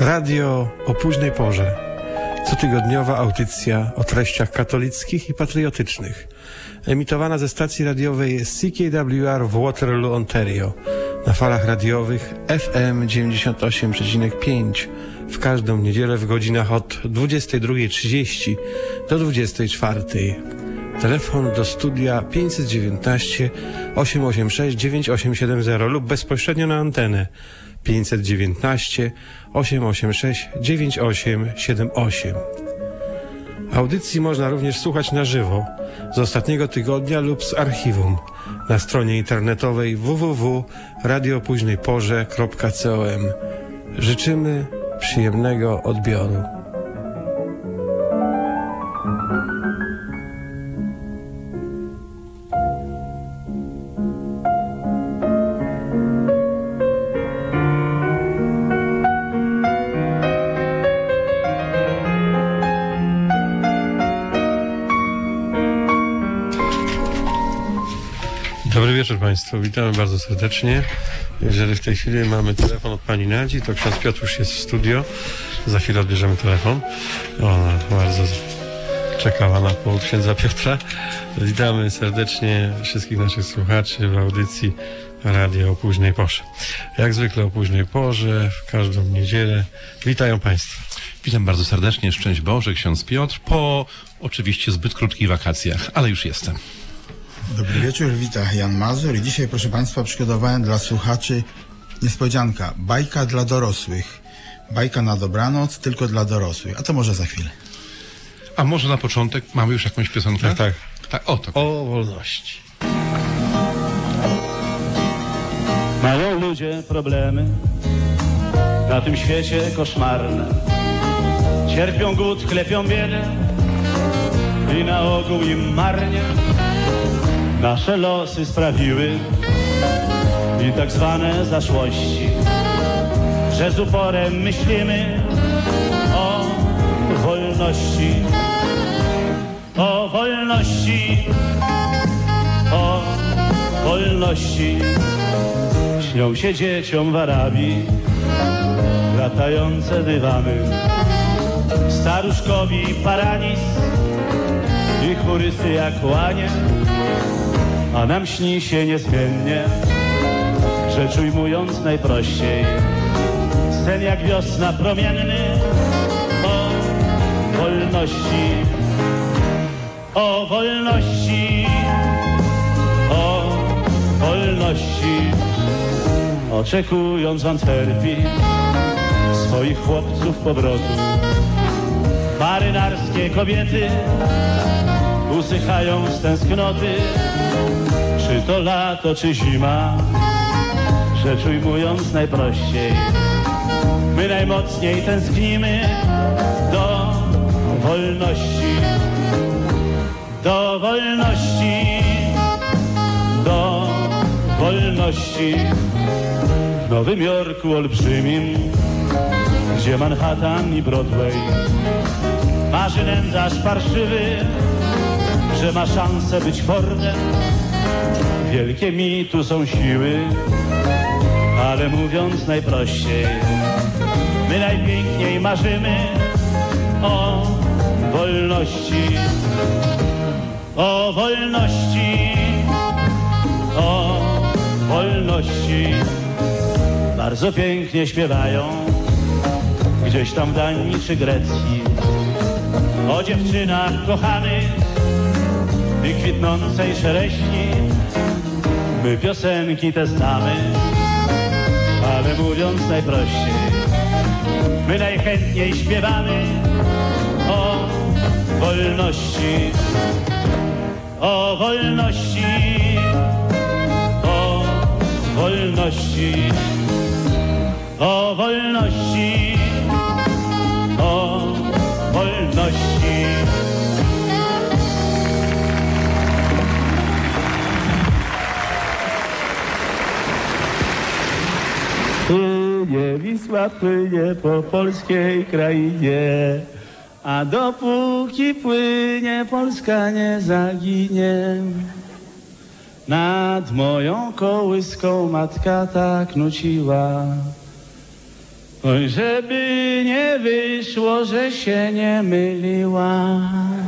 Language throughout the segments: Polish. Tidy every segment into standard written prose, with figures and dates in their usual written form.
Radio o późnej porze. Cotygodniowa audycja o treściach katolickich i patriotycznych. Emitowana ze stacji radiowej CKWR w Waterloo, Ontario. Na falach radiowych FM 98,5 w każdą niedzielę w godzinach od 22:30 do 24:00. Telefon do studia 519 886 9870 lub bezpośrednio na antenę 519 886 9878. Audycji można również słuchać na żywo z ostatniego tygodnia lub z archiwum na stronie internetowej www.radiopóźnejporze.com. Życzymy przyjemnego odbioru. Dobry wieczór Państwu, witamy bardzo serdecznie. Jeżeli w tej chwili mamy telefon od pani Nadzi, to ksiądz Piotr już jest w studio. Za chwilę odbierzemy telefon. Ona bardzo czekała na powód księdza Piotra. Witamy serdecznie wszystkich naszych słuchaczy w audycji Radio o późnej porze. Jak zwykle o późnej porze, w każdą niedzielę. Witają Państwa. Witam bardzo serdecznie, szczęść Boże, ksiądz Piotr, po oczywiście zbyt krótkich wakacjach, ale już jestem. Dobry wieczór, wita Jan Mazur i dzisiaj, proszę Państwa, przygotowałem dla słuchaczy niespodzianka, bajka dla dorosłych. Bajka na dobranoc, tylko dla dorosłych, a to może za chwilę. A może na początek mamy już jakąś piosenkę? Tak. O wolności. Mają ludzie problemy, na tym świecie koszmarne. Cierpią głód, chlepią biedę i na ogół im marnie. Nasze losy sprawiły i tak zwane zaszłości, że z uporem myślimy o wolności, o wolności, o wolności. Śnią się dzieciom w Arabii latające dywany, staruszkowi paranis i chórysy jak łanie. A nam śni się niezmiennie, rzecz ujmując najprościej, sen jak wiosna promienny o wolności, o wolności, o wolności. Oczekując w Antwerpii swoich chłopców powrotu, marynarskie kobiety usychają z tęsknoty. Czy to lato, czy zima, rzecz ujmując najprościej, my najmocniej tęsknimy do wolności, do wolności, do wolności. W Nowym Jorku olbrzymim, gdzie Manhattan i Broadway, marzy nędzarz parszywy, że ma szansę być Fordem. Wielkie mi tu są siły, ale mówiąc najprościej, my najpiękniej marzymy o wolności, o wolności, o wolności. Bardzo pięknie śpiewają gdzieś tam w Danii czy Grecji o dziewczynach kochanych i kwitnącej szereśni. My piosenki te znamy, ale mówiąc najprościej, my najchętniej śpiewamy o wolności, o wolności, o wolności, o wolności, o wolności. Płynie Wisła, płynie po polskiej krainie, a dopóki płynie, Polska nie zaginie. Nad moją kołyską matka tak nuciła. Oj, żeby nie wyszło, że się nie myliła.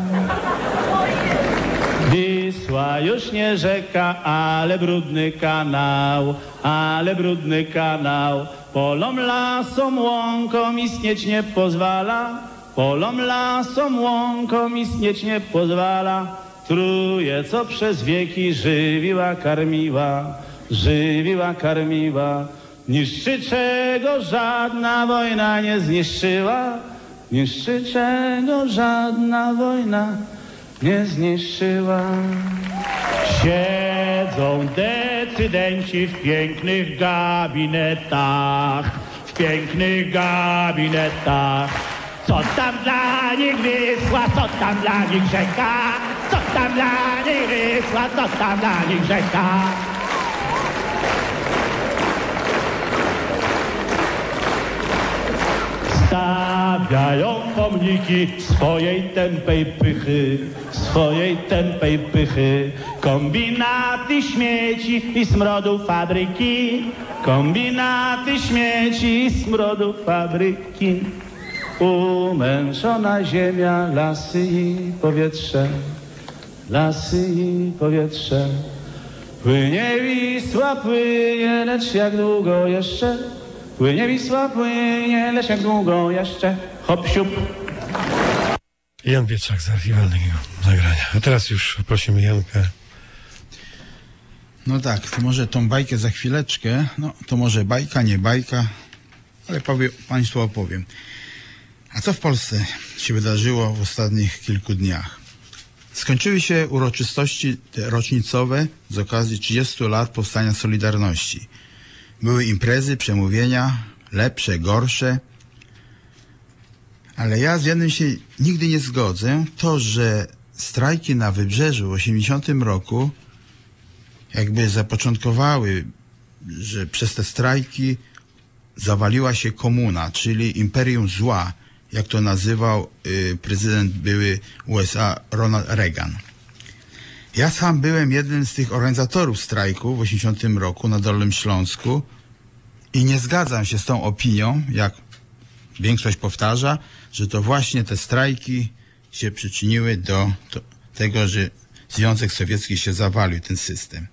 Wisła już nie rzeka, ale brudny kanał, ale brudny kanał. Polom, lasom, łąkom istnieć nie pozwala, polom, lasom, łąkom istnieć nie pozwala. Truje, co przez wieki żywiła, karmiła, żywiła, karmiła. Niszczy, czego żadna wojna nie zniszczyła, niszczy, czego żadna wojna nie zniszczyła. Siedzą decydenci w pięknych gabinetach, w pięknych gabinetach. Co tam dla nich Wisła, co tam dla nich rzeka, co tam dla nich Wisła, co tam dla nich rzeka. Stawiają pomniki swojej tępej pychy, swojej tępej pychy. Kombinaty śmieci i smrodu fabryki, kombinaty śmieci i smrodu fabryki. Umęczona ziemia, lasy i powietrze, lasy i powietrze. Płynie Wisła, płynie, lecz jak długo jeszcze? Płynie Wisła, płynie, lecz jak długo jeszcze? Hop, siup. Jan Pietrzak z archiwalnego nagrania. A teraz już prosimy Janka. No tak, to może tą bajkę za chwileczkę. No, to może bajka, nie bajka, ale Państwu opowiem. A co w Polsce się wydarzyło w ostatnich kilku dniach? Skończyły się uroczystości rocznicowe z okazji 30 lat powstania Solidarności. Były imprezy, przemówienia, lepsze, gorsze. Ale ja z jednym się nigdy nie zgodzę. To, że strajki na Wybrzeżu w 80 roku jakby zapoczątkowały, że przez te strajki zawaliła się komuna, czyli imperium zła, jak to nazywał prezydent były USA Ronald Reagan. Ja sam byłem jednym z tych organizatorów strajku w 80 roku na Dolnym Śląsku i nie zgadzam się z tą opinią, jak większość powtarza, że to właśnie te strajki się przyczyniły do tego, że Związek Sowiecki się zawalił, ten system.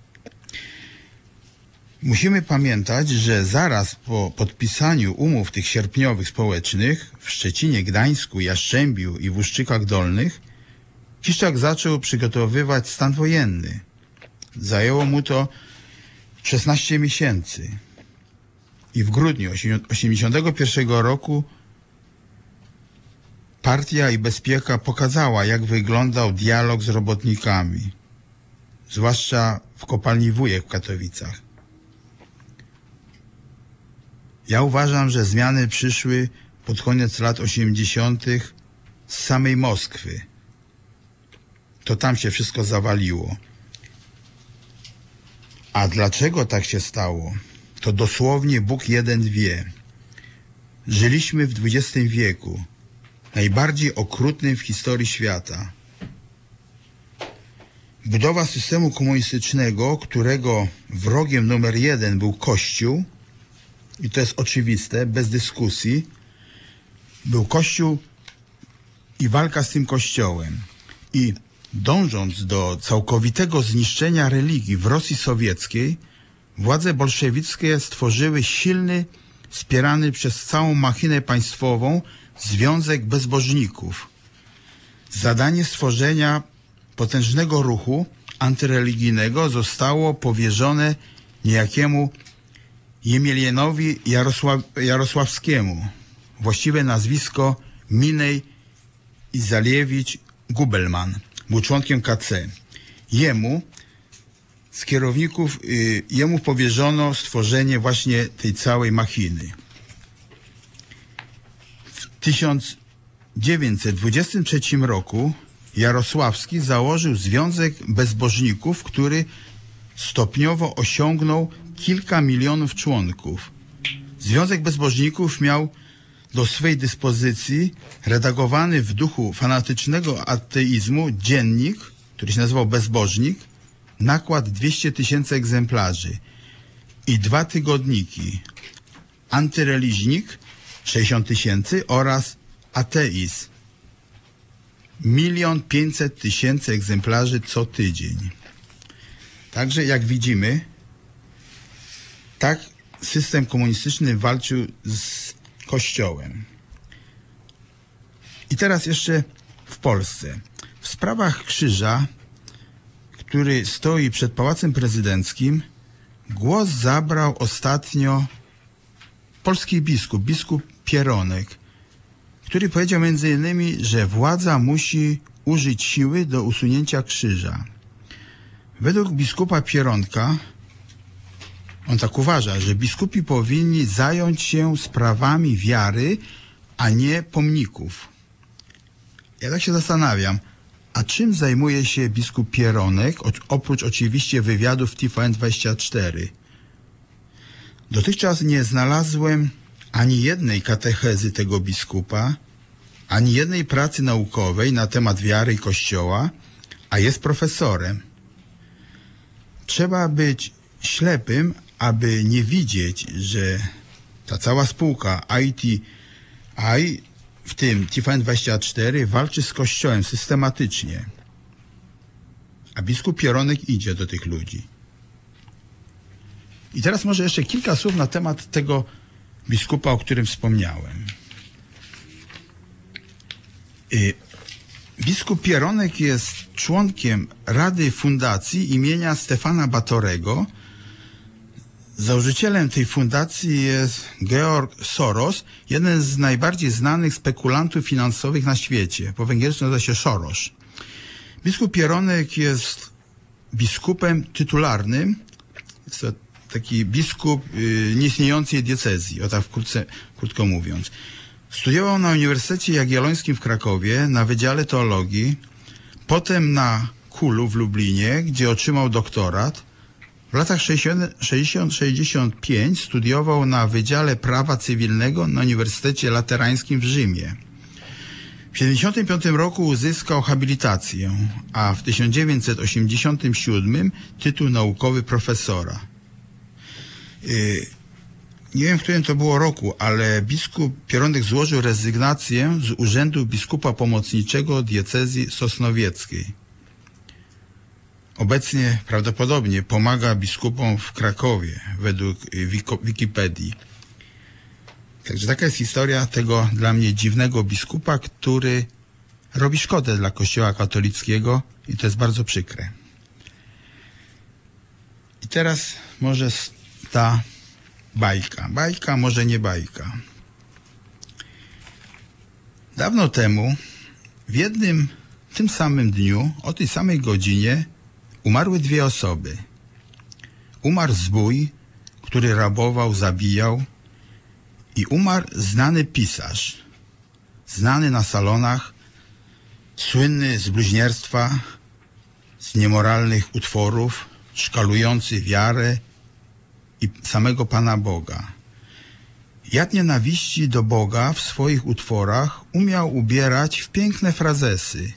Musimy pamiętać, że zaraz po podpisaniu umów tych sierpniowych społecznych w Szczecinie, Gdańsku, Jastrzębiu i w Uszczykach Dolnych Kiszczak zaczął przygotowywać stan wojenny. Zajęło mu to 16 miesięcy. I w grudniu 1981 roku Partia i Bezpieka pokazała, jak wyglądał dialog z robotnikami, zwłaszcza w kopalni Wujek w Katowicach. Ja uważam, że zmiany przyszły pod koniec lat 80. z samej Moskwy. To tam się wszystko zawaliło. A dlaczego tak się stało? To dosłownie Bóg jeden wie. Żyliśmy w XX wieku, najbardziej okrutnym w historii świata. Budowa systemu komunistycznego, którego wrogiem numer 1 był Kościół, i to jest oczywiste, bez dyskusji, był Kościół i walka z tym Kościołem. I dążąc do całkowitego zniszczenia religii w Rosji Sowieckiej, władze bolszewickie stworzyły silny, wspierany przez całą machinę państwową Związek Bezbożników. Zadanie stworzenia potężnego ruchu antyreligijnego zostało powierzone niejakiemu Jemielienowi Jarosławskiemu. Właściwe nazwisko Minej Izaliewicz-Gubelman. Był członkiem KC. Jemu powierzono stworzenie właśnie tej całej machiny. W 1923 roku Jarosławski założył Związek Bezbożników, który stopniowo osiągnął kilka milionów członków. Związek Bezbożników miał do swej dyspozycji redagowany w duchu fanatycznego ateizmu dziennik, który się nazywał Bezbożnik, nakład 200 000 egzemplarzy i 2 tygodniki, Antyreligijnik 60 000 oraz ateizm 1 500 000 egzemplarzy co tydzień. Także jak widzimy, tak system komunistyczny walczył z Kościołem. I teraz jeszcze w Polsce. W sprawach krzyża, który stoi przed Pałacem Prezydenckim, głos zabrał ostatnio polski biskup Pieronek, który powiedział między innymi, że władza musi użyć siły do usunięcia krzyża. Według biskupa Pieronka, on tak uważa, że biskupi powinni zająć się sprawami wiary, a nie pomników. Ja tak się zastanawiam, a czym zajmuje się biskup Pieronek, oprócz oczywiście wywiadów w TVN24? Dotychczas nie znalazłem ani jednej katechezy tego biskupa, ani jednej pracy naukowej na temat wiary i Kościoła, a jest profesorem. Trzeba być ślepym, aby nie widzieć, że ta cała spółka ITI, w tym TVN24, walczy z Kościołem systematycznie. A biskup Pieronek idzie do tych ludzi. I teraz może jeszcze kilka słów na temat tego biskupa, o którym wspomniałem. Biskup Pieronek jest członkiem Rady Fundacji imienia Stefana Batorego. Założycielem tej fundacji jest George Soros, jeden z najbardziej znanych spekulantów finansowych na świecie. Po węgiersku nazywa się Soros. Biskup Pieronek jest biskupem tytularnym. Jest to taki biskup nieistniejącej diecezji, o tak krótko mówiąc. Studiował na Uniwersytecie Jagiellońskim w Krakowie na Wydziale Teologii, potem na KUL-u w Lublinie, gdzie otrzymał doktorat. W latach 60-65 studiował na Wydziale Prawa Cywilnego na Uniwersytecie Laterańskim w Rzymie. W 1975 roku uzyskał habilitację, a w 1987 tytuł naukowy profesora. Nie wiem, w którym to było roku, ale biskup Pieronek złożył rezygnację z urzędu biskupa pomocniczego diecezji sosnowieckiej. Obecnie prawdopodobnie pomaga biskupom w Krakowie, według Wikipedii. Także taka jest historia tego dla mnie dziwnego biskupa, który robi szkodę dla Kościoła katolickiego i to jest bardzo przykre. I teraz może ta bajka, może nie bajka. Dawno temu, w jednym, tym samym dniu, o tej samej godzinie, umarły dwie osoby. Umarł zbój, który rabował, zabijał, i umarł znany pisarz, znany na salonach, słynny z bluźnierstwa, z niemoralnych utworów, szkalujący wiarę i samego Pana Boga. Jad nienawiści do Boga w swoich utworach umiał ubierać w piękne frazesy.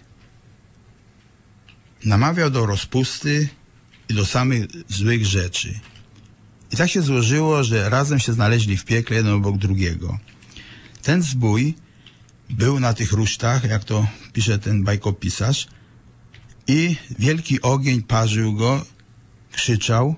Namawiał do rozpusty i do samych złych rzeczy. I tak się złożyło, że razem się znaleźli w piekle, jeden obok drugiego. Ten zbój był na tych rusztach, jak to pisze ten bajkopisarz, i wielki ogień parzył go, krzyczał,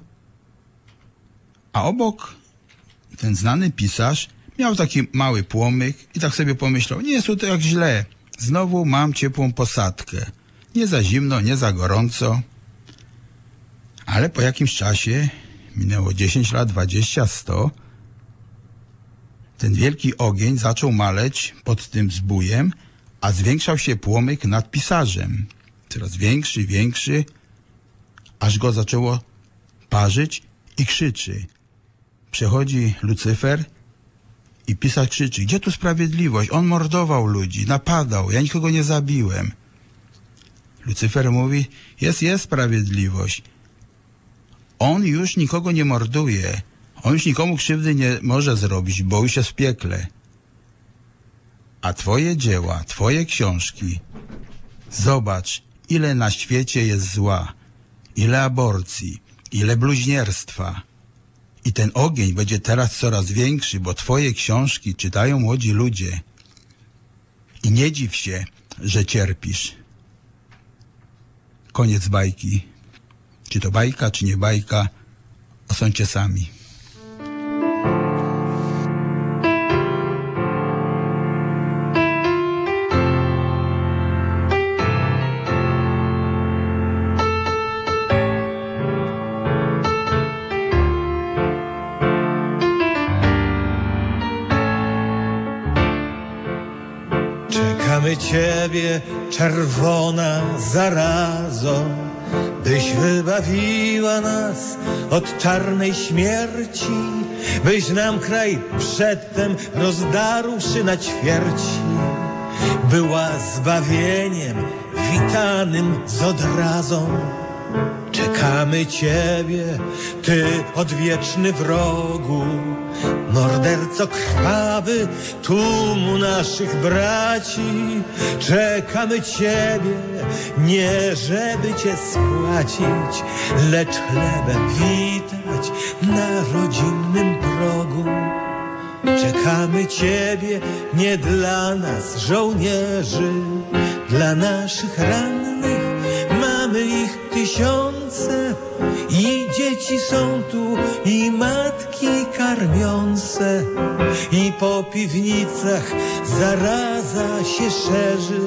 a obok ten znany pisarz miał taki mały płomyk i tak sobie pomyślał, nie jest tu tak źle, znowu mam ciepłą posadkę. Nie za zimno, nie za gorąco. Ale po jakimś czasie, minęło 10 lat, 20, 100, ten wielki ogień zaczął maleć pod tym zbójem, a zwiększał się płomyk nad pisarzem. Coraz większy, większy, aż go zaczęło parzyć i krzyczy. Przechodzi Lucyfer i pisarz krzyczy, gdzie tu sprawiedliwość? On mordował ludzi, napadał, ja nikogo nie zabiłem. Lucyfer mówi, jest sprawiedliwość. On już nikogo nie morduje. On już nikomu krzywdy nie może zrobić, bo już jest w piekle. A twoje dzieła, twoje książki, zobacz, ile na świecie jest zła, ile aborcji, ile bluźnierstwa, I ten ogień będzie teraz coraz większy, bo twoje książki czytają młodzi ludzie. I nie dziw się, że cierpisz. Koniec bajki. Czy to bajka, czy nie bajka, osądźcie sami. Czekamy Ciebie, czerwona zarazo, byś wybawiła nas od czarnej śmierci, byś nam kraj przedtem rozdarłszy na ćwierci, była zbawieniem witanym z odrazą. Czekamy Ciebie, Ty odwieczny wrogu, morderco krwawy tłumu naszych braci. Czekamy Ciebie, nie żeby Cię spłacić, lecz chlebem witać na rodzinnym progu. Czekamy Ciebie nie dla nas, żołnierzy, dla naszych rannych, mamy ich tysiące i dzieci są tu i matki karmiące i po piwnicach zaraza się szerzy.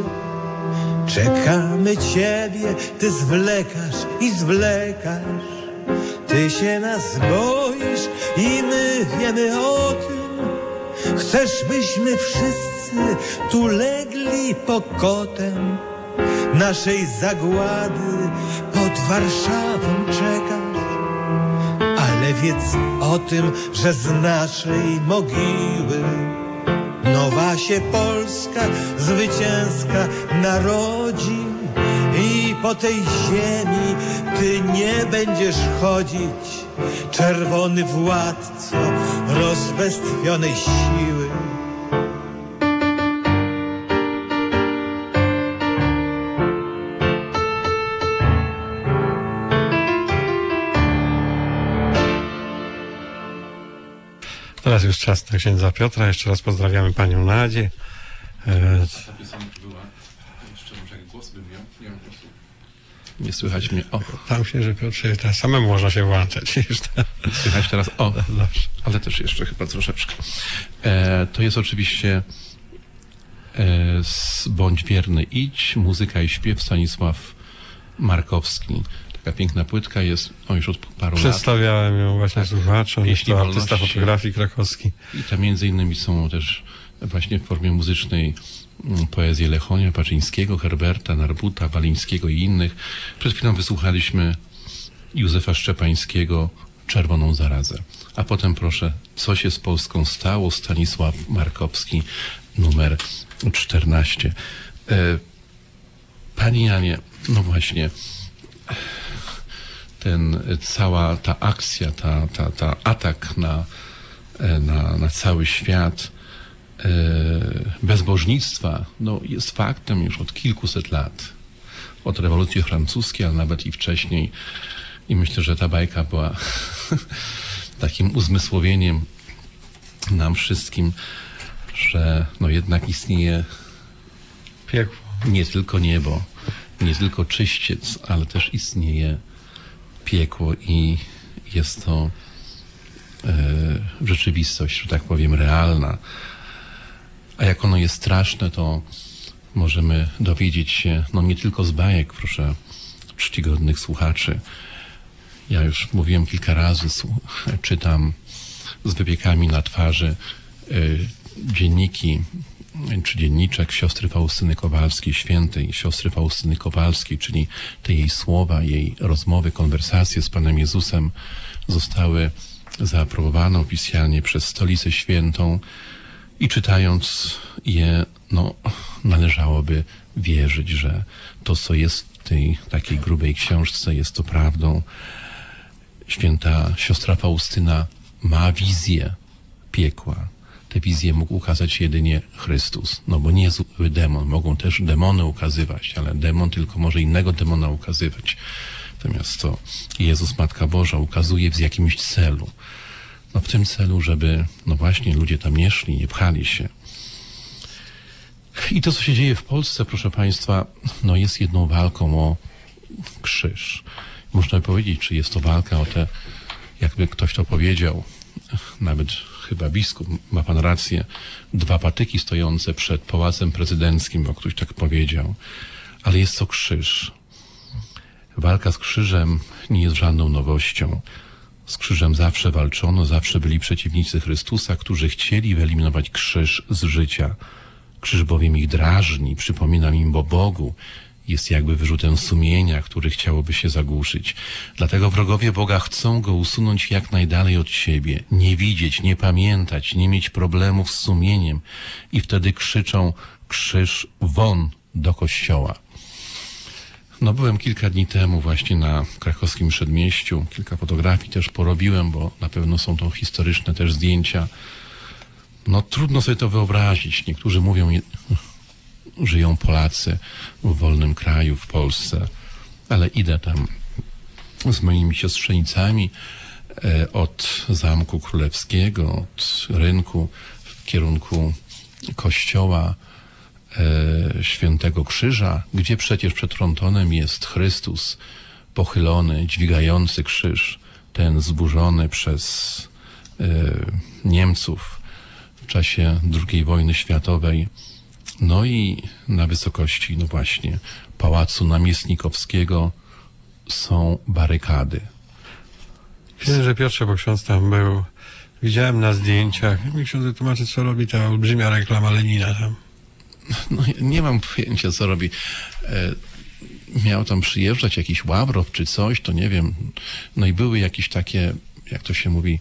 Czekamy Ciebie, Ty zwlekasz i zwlekasz, Ty się nas boisz i my wiemy o tym. Chcesz, byśmy wszyscy tu legli pokotem naszej zagłady, pod Warszawą czekasz. Ale wiedz o tym, że z naszej mogiły nowa się Polska zwycięska narodzi i po tej ziemi Ty nie będziesz chodzić, czerwony władco rozbestwionej siły. Teraz już czas na księdza Piotra. Jeszcze raz pozdrawiamy panią Nadzię. Ta piosenka była, jeszcze może jak głos bym miał, nie mam głosu. Nie słychać mnie, o. Tam się, że Piotrze, teraz samemu można się włączać. Słychać teraz, o, ale też jeszcze chyba troszeczkę. To jest oczywiście Bądź wierny, idź, muzyka i śpiew, Stanisław Markowski. Taka piękna płytka jest, już od paru lat. Przedstawiałem ją właśnie słuchaczom. Jest to artysta fotografii krakowski. I tam między innymi są też właśnie w formie muzycznej poezje Lechonia, Paczyńskiego, Herberta, Narbuta, Walińskiego i innych. Przed chwilą wysłuchaliśmy Józefa Szczepańskiego, Czerwoną zarazę. A potem proszę, co się z Polską stało? Stanisław Markowski, numer 14. Pani Janie, no właśnie, cała ta akcja, ta atak na cały świat bezbożnictwa, no jest faktem już od kilkuset lat. Od rewolucji francuskiej, ale nawet i wcześniej. I myślę, że ta bajka była takim uzmysłowieniem nam wszystkim, że no jednak istnieje Piekło. Nie tylko niebo, nie tylko czyściec, ale też istnieje piekło i jest to rzeczywistość, że tak powiem, realna. A jak ono jest straszne, to możemy dowiedzieć się, no nie tylko z bajek, proszę czcigodnych słuchaczy. Ja już mówiłem kilka razy, czytam z wypiekami na twarzy dzienniki czy dzienniczek siostry Faustyny Kowalskiej, świętej siostry Faustyny Kowalskiej, czyli te jej słowa, jej rozmowy, konwersacje z Panem Jezusem zostały zaaprobowane oficjalnie przez Stolicę Świętą i czytając je, no, należałoby wierzyć, że to, co jest w tej takiej grubej książce, jest to prawdą. Święta siostra Faustyna ma wizję piekła. Te wizje mógł ukazać jedynie Chrystus. No bo nie zły demon. Mogą też demony ukazywać, ale demon tylko może innego demona ukazywać. Natomiast to Jezus, Matka Boża, ukazuje w jakimś celu. no w tym celu, żeby no właśnie ludzie tam nie szli, nie pchali się. I to, co się dzieje w Polsce, proszę Państwa, no jest jedną walką o krzyż. Można by powiedzieć, czy jest to walka o te, jakby ktoś to powiedział, nawet chyba biskup, ma pan rację, 2 patyki stojące przed Pałacem Prezydenckim, bo ktoś tak powiedział. Ale jest to krzyż. Walka z krzyżem nie jest żadną nowością. Z krzyżem zawsze walczono, zawsze byli przeciwnicy Chrystusa, którzy chcieli wyeliminować krzyż z życia. Krzyż bowiem ich drażni, przypomina im o Bogu, jest jakby wyrzutem sumienia, który chciałoby się zagłuszyć. Dlatego wrogowie Boga chcą go usunąć jak najdalej od siebie, nie widzieć, nie pamiętać, nie mieć problemów z sumieniem i wtedy krzyczą: krzyż won do kościoła. No byłem kilka dni temu właśnie na krakowskim Przedmieściu, kilka fotografii też porobiłem, bo na pewno są to historyczne też zdjęcia. No trudno sobie to wyobrazić. Niektórzy mówią, żyją Polacy w wolnym kraju, w Polsce, ale idę tam z moimi siostrzenicami od Zamku Królewskiego, od rynku w kierunku kościoła Świętego Krzyża, gdzie przecież przed frontonem jest Chrystus pochylony, dźwigający krzyż, ten zburzony przez Niemców w czasie II wojny światowej. No i na wysokości, no właśnie, Pałacu Namiestnikowskiego są barykady. Księże Piotrze, bo ksiądz tam był, widziałem na zdjęciach, mi ksiądz tłumaczy, co robi ta olbrzymia reklama Lenina tam. No nie mam pojęcia, co robi. Miał tam przyjeżdżać jakiś Ławrow czy coś, to nie wiem. No i były jakieś takie, jak to się mówi,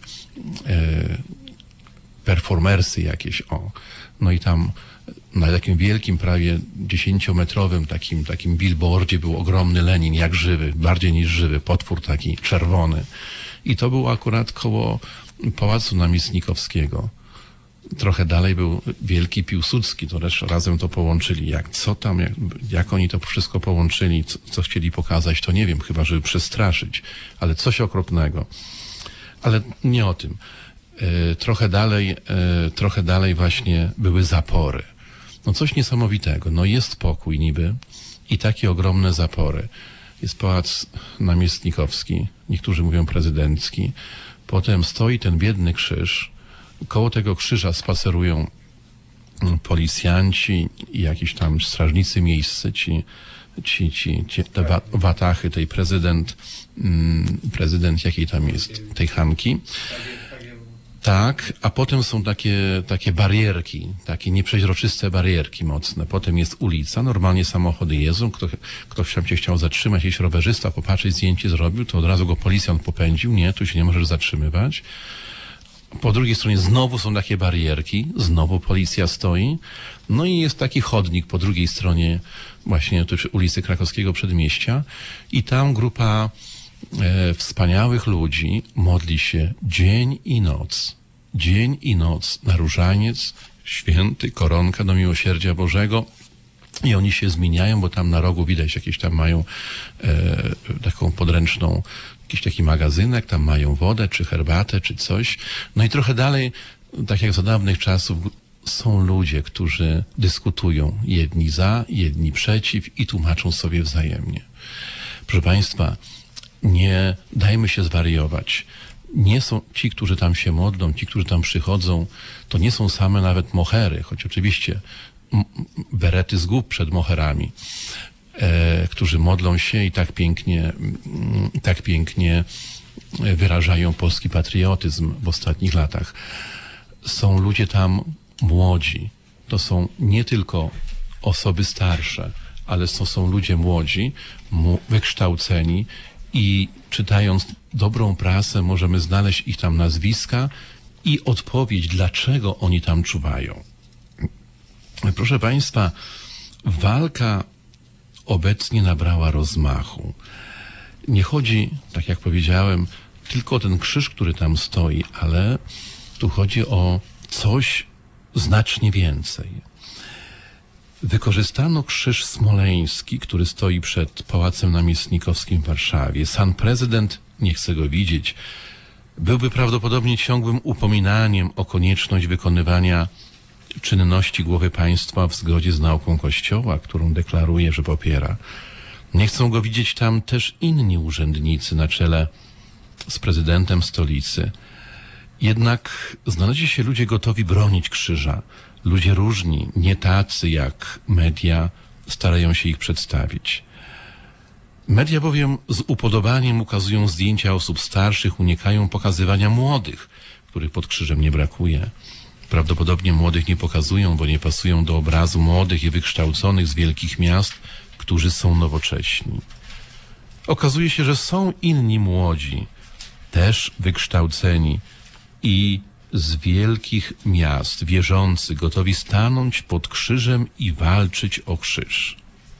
performersy jakieś, o. No i tam na takim wielkim, prawie 10-metrowym takim billboardzie był ogromny Lenin, jak żywy, bardziej niż żywy, potwór taki czerwony. I to było akurat koło Pałacu Namiestnikowskiego. Trochę dalej był wielki Piłsudski, to też razem to połączyli. Jak oni to wszystko połączyli, co chcieli pokazać, to nie wiem, chyba żeby przestraszyć, ale coś okropnego. Ale nie o tym. Trochę dalej właśnie były zapory. No coś niesamowitego. No jest pokój niby i takie ogromne zapory. Jest Pałac Namiestnikowski, niektórzy mówią prezydencki. Potem stoi ten biedny krzyż. Koło tego krzyża spacerują policjanci i jakiś tam strażnicy miejscy, te watachy, tej prezydent jakiej tam jest, tej Hanki. Tak, a potem są takie barierki, takie nieprzeźroczyste barierki mocne. Potem jest ulica, normalnie samochody jeżdżą, ktoś tam się chciał zatrzymać, jakiś rowerzysta, popatrzeć, zdjęcie zrobił, to od razu go policjant popędził, nie, tu się nie możesz zatrzymywać. Po drugiej stronie znowu są takie barierki, znowu policja stoi, no i jest taki chodnik po drugiej stronie właśnie ulicy Krakowskiego Przedmieścia i tam grupa wspaniałych ludzi modli się dzień i noc na różaniec święty, koronka do miłosierdzia Bożego i oni się zmieniają, bo tam na rogu widać jakieś tam mają taką podręczną, jakiś taki magazynek, tam mają wodę, czy herbatę, czy coś. No i trochę dalej, tak jak za dawnych czasów, są ludzie, którzy dyskutują, jedni za, jedni przeciw i tłumaczą sobie wzajemnie. Proszę Państwa, nie dajmy się zwariować. Nie są ci, którzy tam się modlą, ci, którzy tam przychodzą, to nie są same nawet mohery, choć oczywiście berety zgub przed moherami, którzy modlą się i tak pięknie wyrażają polski patriotyzm w ostatnich latach. Są ludzie tam młodzi. To są nie tylko osoby starsze, ale to są ludzie młodzi, wykształceni i czytając dobrą prasę możemy znaleźć ich tam nazwiska i odpowiedź, dlaczego oni tam czuwają. Proszę Państwa, walka obecnie nabrała rozmachu. Nie chodzi, tak jak powiedziałem, tylko o ten krzyż, który tam stoi, ale tu chodzi o coś znacznie więcej. Wykorzystano krzyż smoleński, który stoi przed Pałacem Namiestnikowskim w Warszawie. Sam prezydent, nie chce go widzieć, byłby prawdopodobnie ciągłym upominaniem o konieczność wykonywania czynności głowy państwa w zgodzie z nauką Kościoła, którą deklaruje, że popiera. Nie chcą go widzieć tam też inni urzędnicy na czele z prezydentem stolicy. Jednak znaleźli się ludzie gotowi bronić krzyża. Ludzie różni, nie tacy jak media starają się ich przedstawić. Media bowiem z upodobaniem ukazują zdjęcia osób starszych, unikają pokazywania młodych, których pod krzyżem nie brakuje. Prawdopodobnie młodych nie pokazują, bo nie pasują do obrazu młodych i wykształconych z wielkich miast, którzy są nowocześni. Okazuje się, że są inni młodzi, też wykształceni i z wielkich miast, wierzący, gotowi stanąć pod krzyżem i walczyć o krzyż.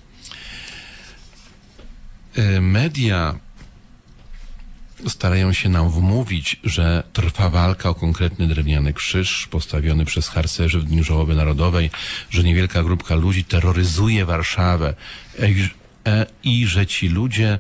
Media starają się nam wmówić, że trwa walka o konkretny drewniany krzyż postawiony przez harcerzy w Dniu Żałoby Narodowej, że niewielka grupka ludzi terroryzuje Warszawę i że ci ludzie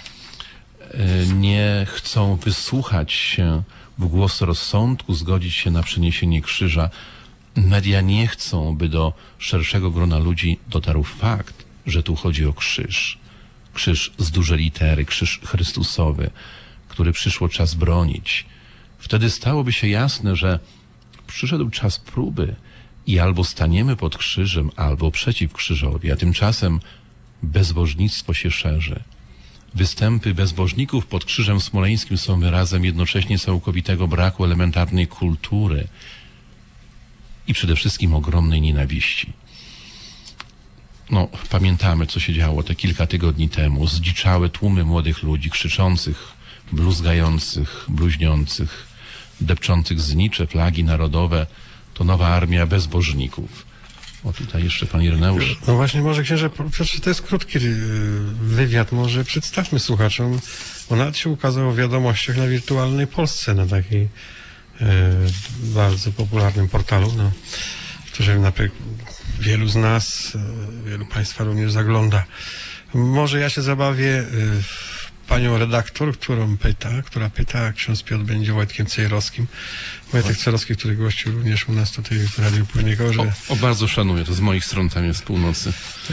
nie chcą wysłuchać się w głos rozsądku, zgodzić się na przeniesienie krzyża. Media nie chcą, by do szerszego grona ludzi dotarł fakt, że tu chodzi o krzyż. Krzyż z dużej litery, krzyż Chrystusowy, który przyszło czas bronić. Wtedy stałoby się jasne, że przyszedł czas próby i albo staniemy pod krzyżem, albo przeciw krzyżowi, a tymczasem bezbożnictwo się szerzy. Występy bezbożników pod krzyżem smoleńskim są wyrazem jednocześnie całkowitego braku elementarnej kultury i przede wszystkim ogromnej nienawiści. No, pamiętamy, co się działo te kilka tygodni temu. Zdziczałe tłumy młodych ludzi, krzyczących, bluzgających, bluźniących, depczących znicze, flagi narodowe. To nowa armia bezbożników. O, tutaj jeszcze pan Ireneusz. No właśnie, może księże, to jest krótki wywiad, może przedstawmy słuchaczom, bo nawet się ukazało w wiadomościach na Wirtualnej Polsce, na takiej bardzo popularnym portalu, no, w którym wielu z nas, wielu państwa również zagląda. Może ja się zabawię panią redaktor, która pyta, jak ksiądz Piotr będzie Wojtkiem Cejrowskim. Wojtek Cejrowski, który gościł również u nas tutaj w Radiu Późnego, że... Bardzo szanuję, to z moich stron tam jest z północy.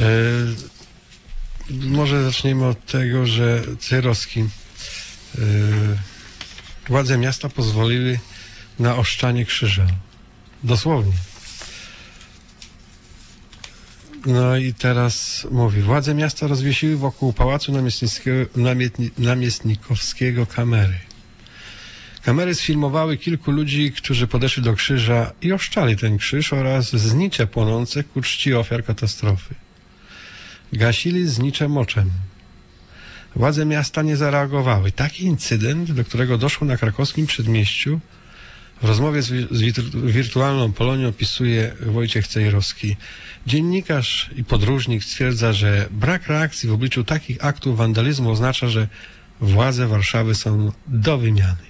Może zaczniemy od tego, że Cejrowski, władze miasta pozwoliły na oszczanie krzyża. Dosłownie. No i teraz mówi, władze miasta rozwiesiły wokół Pałacu Namiestnikowskiego kamery. Kamery sfilmowały kilku ludzi, którzy podeszli do krzyża i oszczali ten krzyż oraz znicze płonące ku czci ofiar katastrofy. Gasili znicze moczem. Władze miasta nie zareagowały. Taki incydent, do którego doszło na krakowskim przedmieściu, w rozmowie z Wirtualną Polonią opisuje Wojciech Cejrowski. Dziennikarz i podróżnik stwierdza, że brak reakcji w obliczu takich aktów wandalizmu oznacza, że władze Warszawy są do wymiany.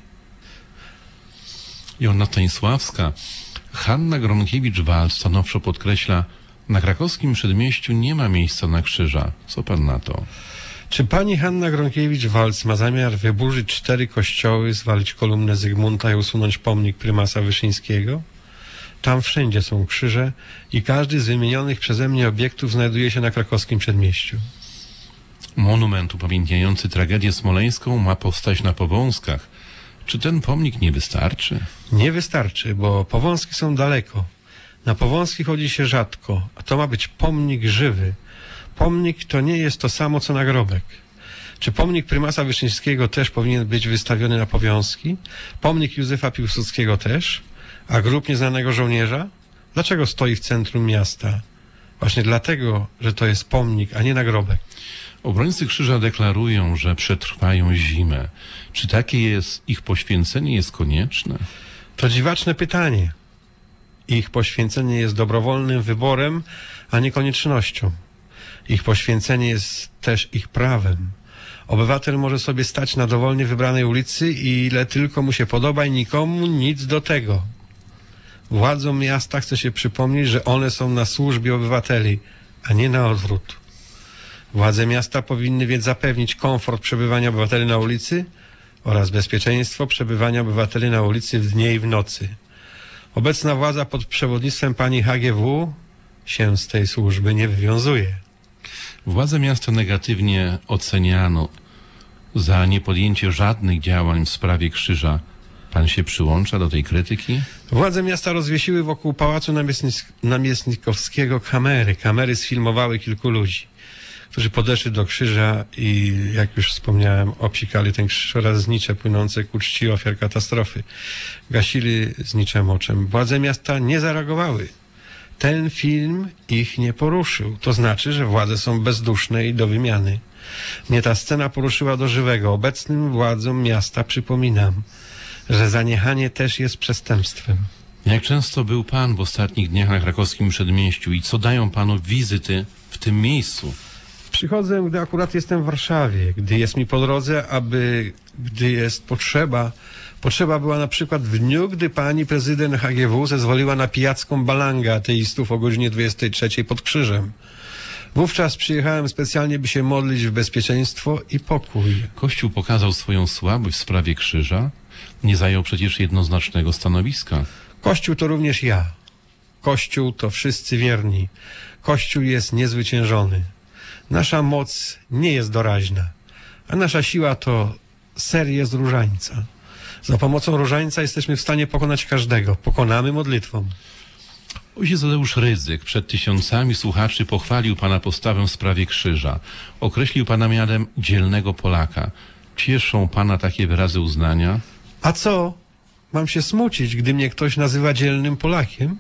Joanna Stanisławska. Hanna Gronkiewicz-Waltz stanowczo podkreśla, na krakowskim przedmieściu nie ma miejsca na krzyża. Co pan na to? Czy pani Hanna Gronkiewicz-Waltz ma zamiar wyburzyć 4 kościoły, zwalić kolumnę Zygmunta i usunąć pomnik prymasa Wyszyńskiego? Tam wszędzie są krzyże i każdy z wymienionych przeze mnie obiektów znajduje się na krakowskim przedmieściu. Monument upamiętniający tragedię smoleńską ma powstać na Powązkach. Czy ten pomnik nie wystarczy? Nie wystarczy, bo Powązki są daleko. Na Powązki chodzi się rzadko, a to ma być pomnik żywy. Pomnik to nie jest to samo, co nagrobek. Czy pomnik prymasa Wyszyńskiego też powinien być wystawiony na Powązki? Pomnik Józefa Piłsudskiego też? A grób nieznanego żołnierza? Dlaczego stoi w centrum miasta? Właśnie dlatego, że to jest pomnik, a nie nagrobek. Obrońcy krzyża deklarują, że przetrwają zimę. Czy takie ich poświęcenie jest konieczne? To dziwaczne pytanie. Ich poświęcenie jest dobrowolnym wyborem, a nie koniecznością. Ich poświęcenie jest też ich prawem. Obywatel może sobie stać na dowolnie wybranej ulicy i ile tylko mu się podoba i nikomu nic do tego. Władzom miasta chce się przypomnieć, że one są na służbie obywateli, a nie na odwrót. Władze miasta powinny więc zapewnić komfort przebywania obywateli na ulicy, oraz bezpieczeństwo przebywania obywateli na ulicy w dnie i w nocy. Obecna władza pod przewodnictwem pani HGW się z tej służby nie wywiązuje. Władze miasta negatywnie oceniano za niepodjęcie żadnych działań w sprawie krzyża. Pan się przyłącza do tej krytyki? Władze miasta rozwiesiły wokół Pałacu Namiestnikowskiego kamery sfilmowały kilku ludzi, którzy podeszli do krzyża i, jak już wspomniałem, obsikali ten krzyż oraz znicze płynące ku czci ofiar katastrofy. Gasili znicze moczem. Władze miasta nie zareagowały. Ten film ich nie poruszył. To znaczy, że władze są bezduszne i do wymiany. Mnie ta scena poruszyła do żywego. Obecnym władzom miasta przypominam, że zaniechanie też jest przestępstwem. Jak często był pan w ostatnich dniach na krakowskim przedmieściu i co dają panu wizyty w tym miejscu? Przychodzę, gdy akurat jestem w Warszawie, gdy jest mi po drodze, gdy jest potrzeba. Potrzeba była na przykład w dniu, gdy pani prezydent HGW zezwoliła na pijacką balangę ateistów o godzinie 23 pod krzyżem. Wówczas przyjechałem specjalnie, by się modlić w bezpieczeństwo i pokój. Kościół pokazał swoją słabość w sprawie krzyża. Nie zajął przecież jednoznacznego stanowiska. Kościół to również ja. Kościół to wszyscy wierni. Kościół jest niezwyciężony. Nasza moc nie jest doraźna, a nasza siła to serie z różańca. Za pomocą różańca jesteśmy w stanie pokonać każdego. Pokonamy modlitwą. Ojciec Tadeusz Rydzyk przed tysiącami słuchaczy pochwalił pana postawę w sprawie krzyża. Określił pana mianem dzielnego Polaka. Cieszą pana takie wyrazy uznania? A co? Mam się smucić, gdy mnie ktoś nazywa dzielnym Polakiem?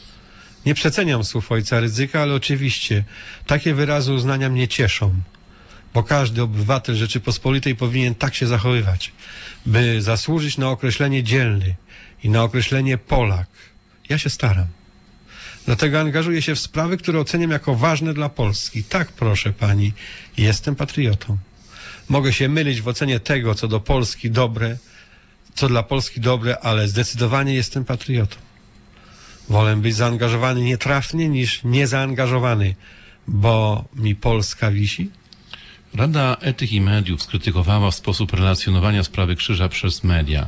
Nie przeceniam słów ojca Rydzyka, ale oczywiście takie wyrazy uznania mnie cieszą, bo każdy obywatel Rzeczypospolitej powinien tak się zachowywać, by zasłużyć na określenie dzielny i na określenie Polak. Ja się staram. Dlatego angażuję się w sprawy, które oceniam jako ważne dla Polski. Tak, proszę pani, jestem patriotą. Mogę się mylić w ocenie tego, co do Polski dobre, co dla Polski dobre, ale zdecydowanie jestem patriotą. Wolę być zaangażowany nietrafnie niż niezaangażowany, bo mi Polska wisi. Rada Etyki Mediów skrytykowała sposób relacjonowania sprawy krzyża przez media.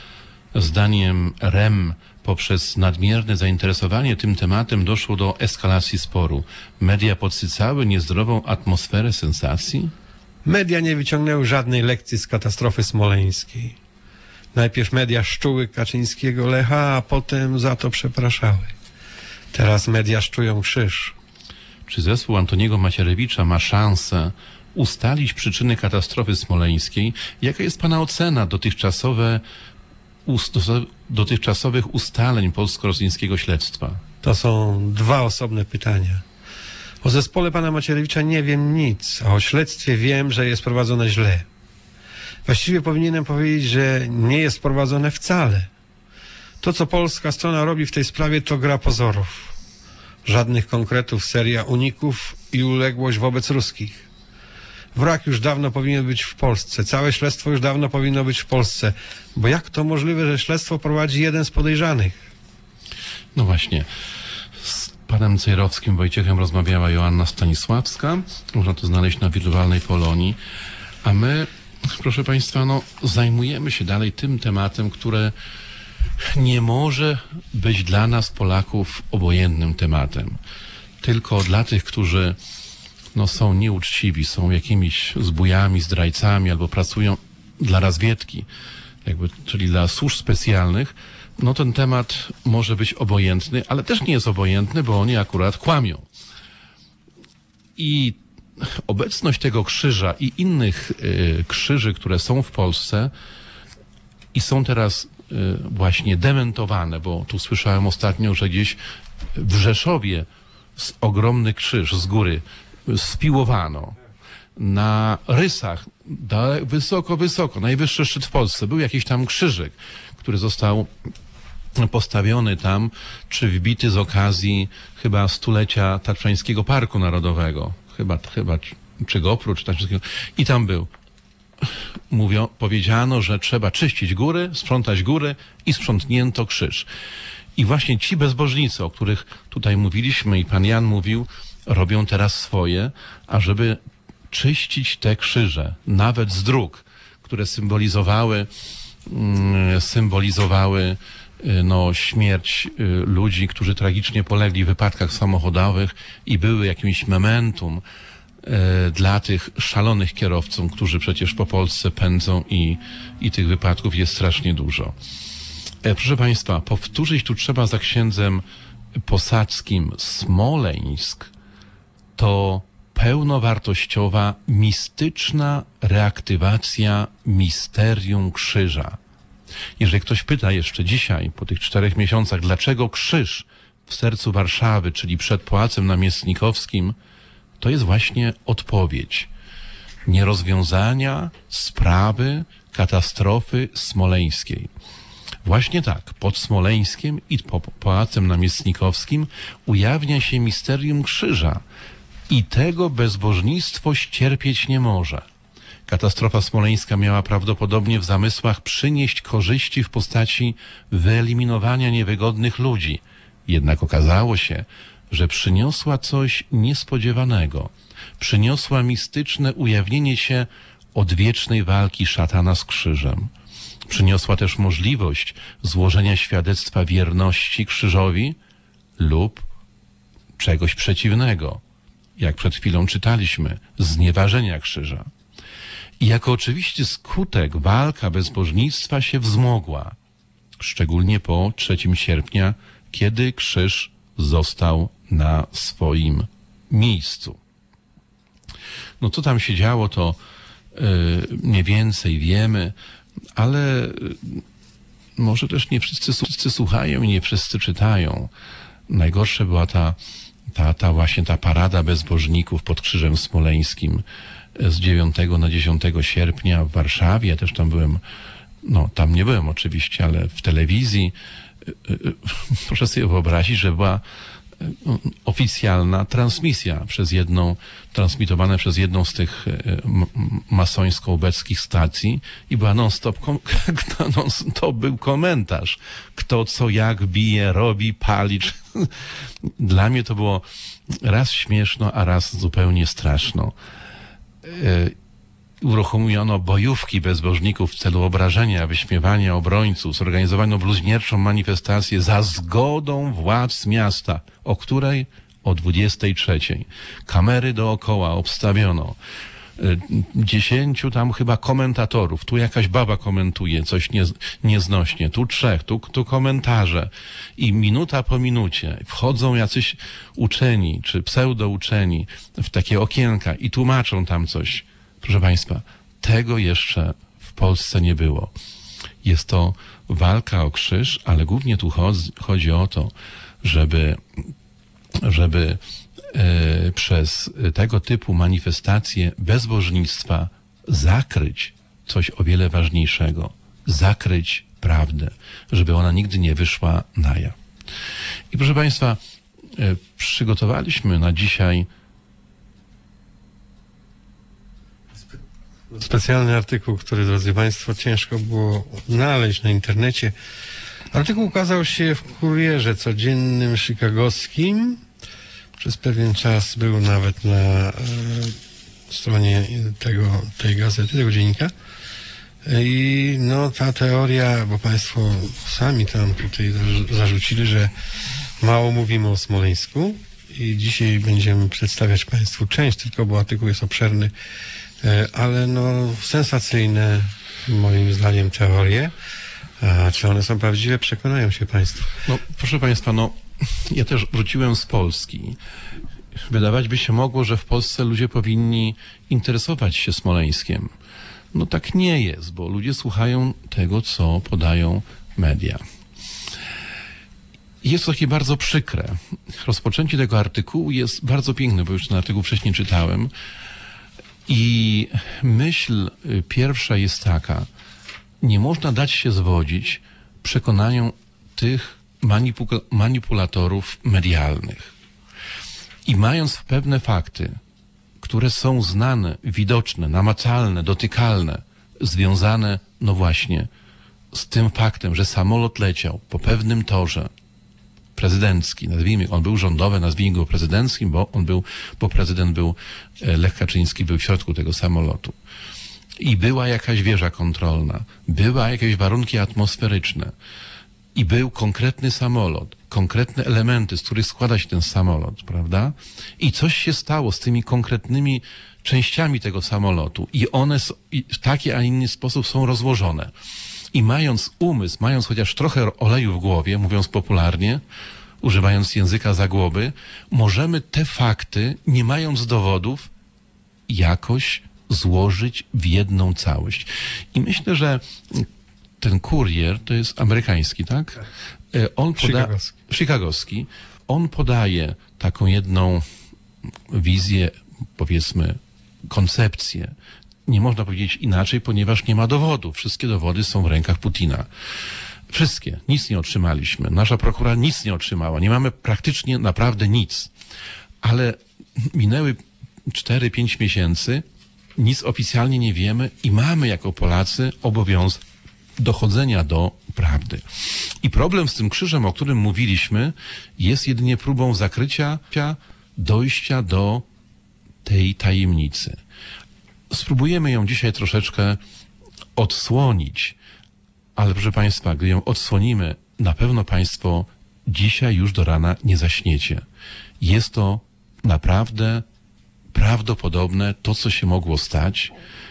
Zdaniem REM poprzez nadmierne zainteresowanie tym tematem doszło do eskalacji sporu. Media podsycały niezdrową atmosferę sensacji? Media nie wyciągnęły żadnej lekcji z katastrofy smoleńskiej. Najpierw media szczuły Kaczyńskiego Lecha, a potem za to przepraszały. Teraz media szczują krzyż. Czy zespół Antoniego Macierewicza ma szansę ustalić przyczyny katastrofy smoleńskiej? Jaka jest pana ocena dotychczasowych ustaleń polsko-rosyjskiego śledztwa? To są dwa osobne pytania. O zespole pana Macierewicza nie wiem nic, a o śledztwie wiem, że jest prowadzone źle. Właściwie powinienem powiedzieć, że nie jest prowadzone wcale. To, co polska strona robi w tej sprawie, to gra pozorów. Żadnych konkretów, seria uników i uległość wobec ruskich. Wrak już dawno powinien być w Polsce. Całe śledztwo już dawno powinno być w Polsce. Bo jak to możliwe, że śledztwo prowadzi jeden z podejrzanych? No właśnie. Z panem Cejrowskim Wojciechem rozmawiała Joanna Stanisławska. Można to znaleźć na wirtualnej Polonii. A my, proszę państwa, zajmujemy się dalej tym tematem, które nie może być dla nas, Polaków, obojętnym tematem. Tylko dla tych, którzy są nieuczciwi, są jakimiś zbójami, zdrajcami albo pracują dla rozwiedki, czyli dla służb specjalnych, ten temat może być obojętny, ale też nie jest obojętny, bo oni akurat kłamią. I obecność tego krzyża i innych krzyży, które są w Polsce i są teraz właśnie dementowane, bo tu słyszałem ostatnio, że gdzieś w Rzeszowie ogromny krzyż z góry spiłowano. Na Rysach, wysoko, najwyższy szczyt w Polsce, był jakiś tam krzyżyk, który został postawiony tam, czy wbity z okazji chyba stulecia Tatrzańskiego Parku Narodowego. Chyba czy GoPro, czy tak wszystkiego. I tam był. Powiedziano, że trzeba czyścić góry, sprzątać góry i sprzątnięto krzyż. I właśnie ci bezbożnicy, o których tutaj mówiliśmy i pan Jan mówił, robią teraz swoje, ażeby czyścić te krzyże, nawet z dróg, które symbolizowały no, śmierć ludzi, którzy tragicznie polegli w wypadkach samochodowych i były jakimś mementum dla tych szalonych kierowców, którzy przecież po Polsce pędzą i tych wypadków jest strasznie dużo. Proszę Państwa, powtórzyć tu trzeba za księdzem Posadzkim: Smoleńsk to pełnowartościowa, mistyczna reaktywacja misterium krzyża. Jeżeli ktoś pyta jeszcze dzisiaj, po tych 4 miesiącach, dlaczego krzyż w sercu Warszawy, czyli przed Pałacem Namiestnikowskim, to jest właśnie odpowiedź nierozwiązania sprawy katastrofy smoleńskiej. Właśnie tak, pod Smoleńskiem i pod Pałacem Namiestnikowskim ujawnia się misterium krzyża i tego bezbożnictwo ścierpieć nie może. Katastrofa smoleńska miała prawdopodobnie w zamysłach przynieść korzyści w postaci wyeliminowania niewygodnych ludzi. Jednak okazało się, że przyniosła coś niespodziewanego. Przyniosła mistyczne ujawnienie się odwiecznej walki szatana z krzyżem. Przyniosła też możliwość złożenia świadectwa wierności krzyżowi lub czegoś przeciwnego, jak przed chwilą czytaliśmy, znieważenia krzyża. I jako oczywisty skutek walka bezbożnictwa się wzmogła, szczególnie po 3 sierpnia, kiedy krzyż został na swoim miejscu. No co tam się działo, to mniej więcej wiemy, ale może też nie wszyscy słuchają i nie wszyscy czytają. Najgorsze była właśnie ta parada bezbożników pod Krzyżem Smoleńskim z 9 na 10 sierpnia w Warszawie. Ja też tam byłem, no tam nie byłem oczywiście, ale w telewizji. Proszę sobie wyobrazić, że była oficjalna transmisja transmitowana przez jedną z tych masońsko-ubeckich stacji i była non-stop był komentarz. Kto co jak bije, robi, pali. Dla mnie to było raz śmieszno, a raz zupełnie straszno. Uruchomiono bojówki bezbożników w celu obrażenia, wyśmiewania obrońców. Zorganizowano bluźnierczą manifestację za zgodą władz miasta. O której? O 23:00. Kamery dookoła obstawiono. 10 tam chyba komentatorów. Tu jakaś baba komentuje coś nieznośnie. Tu 3, tu komentarze. I minuta po minucie wchodzą jacyś uczeni, czy pseudouczeni w takie okienka i tłumaczą tam coś. Proszę Państwa, tego jeszcze w Polsce nie było. Jest to walka o krzyż, ale głównie tu chodzi o to, żeby przez tego typu manifestacje bezbożnictwa zakryć coś o wiele ważniejszego. Zakryć prawdę, żeby ona nigdy nie wyszła na jaw. I proszę Państwa, przygotowaliśmy na dzisiaj specjalny artykuł, który, drodzy Państwo, ciężko było znaleźć na internecie. Artykuł ukazał się w Kurierze Codziennym Chicagowskim. Przez pewien czas był nawet na stronie tej gazety, tego dziennika. I no ta teoria, bo Państwo sami tam tutaj zarzucili, że mało mówimy o Smoleńsku i dzisiaj będziemy przedstawiać Państwu część tylko, bo artykuł jest obszerny, ale no sensacyjne moim zdaniem teorie. A czy one są prawdziwe? Przekonają się Państwo. No, proszę Państwa, no ja też wróciłem z Polski. Wydawać by się mogło, że w Polsce ludzie powinni interesować się Smoleńskiem. No tak nie jest, bo ludzie słuchają tego, co podają media. I jest to takie bardzo przykre. Rozpoczęcie tego artykułu jest bardzo piękne, bo już ten artykuł wcześniej czytałem. I myśl pierwsza jest taka: nie można dać się zwodzić przekonaniom tych manipulatorów medialnych. I mając pewne fakty, które są znane, widoczne, namacalne, dotykalne, związane, no właśnie, z tym faktem, że samolot leciał po pewnym torze prezydencki, nazwijmy, on był rządowy, nazwijmy go prezydenckim, bo prezydent był, Lech Kaczyński był w środku tego samolotu. i była jakaś wieża kontrolna, były jakieś warunki atmosferyczne i był konkretny samolot, konkretne elementy, z których składa się ten samolot, prawda? I coś się stało z tymi konkretnymi częściami tego samolotu i one w taki, a inny sposób są rozłożone. I mając umysł, mając chociaż trochę oleju w głowie, mówiąc popularnie, używając języka zagłoby, możemy te fakty, nie mając dowodów, jakoś złożyć w jedną całość. I myślę, że ten kurier, to jest amerykański, tak? On chicagowski. On podaje taką jedną wizję, powiedzmy, koncepcję. Nie można powiedzieć inaczej, ponieważ nie ma dowodów. Wszystkie dowody są w rękach Putina. Wszystkie. Nic nie otrzymaliśmy. Nasza prokuratura nic nie otrzymała. Nie mamy praktycznie naprawdę nic. Ale minęły 4-5 miesięcy, nic oficjalnie nie wiemy i mamy jako Polacy obowiązek dochodzenia do prawdy. I problem z tym krzyżem, o którym mówiliśmy, jest jedynie próbą zakrycia, dojścia do tej tajemnicy. Spróbujemy ją dzisiaj troszeczkę odsłonić, ale proszę Państwa, gdy ją odsłonimy, na pewno Państwo dzisiaj już do rana nie zaśniecie. Jest to naprawdę prawdopodobne, to co się mogło stać.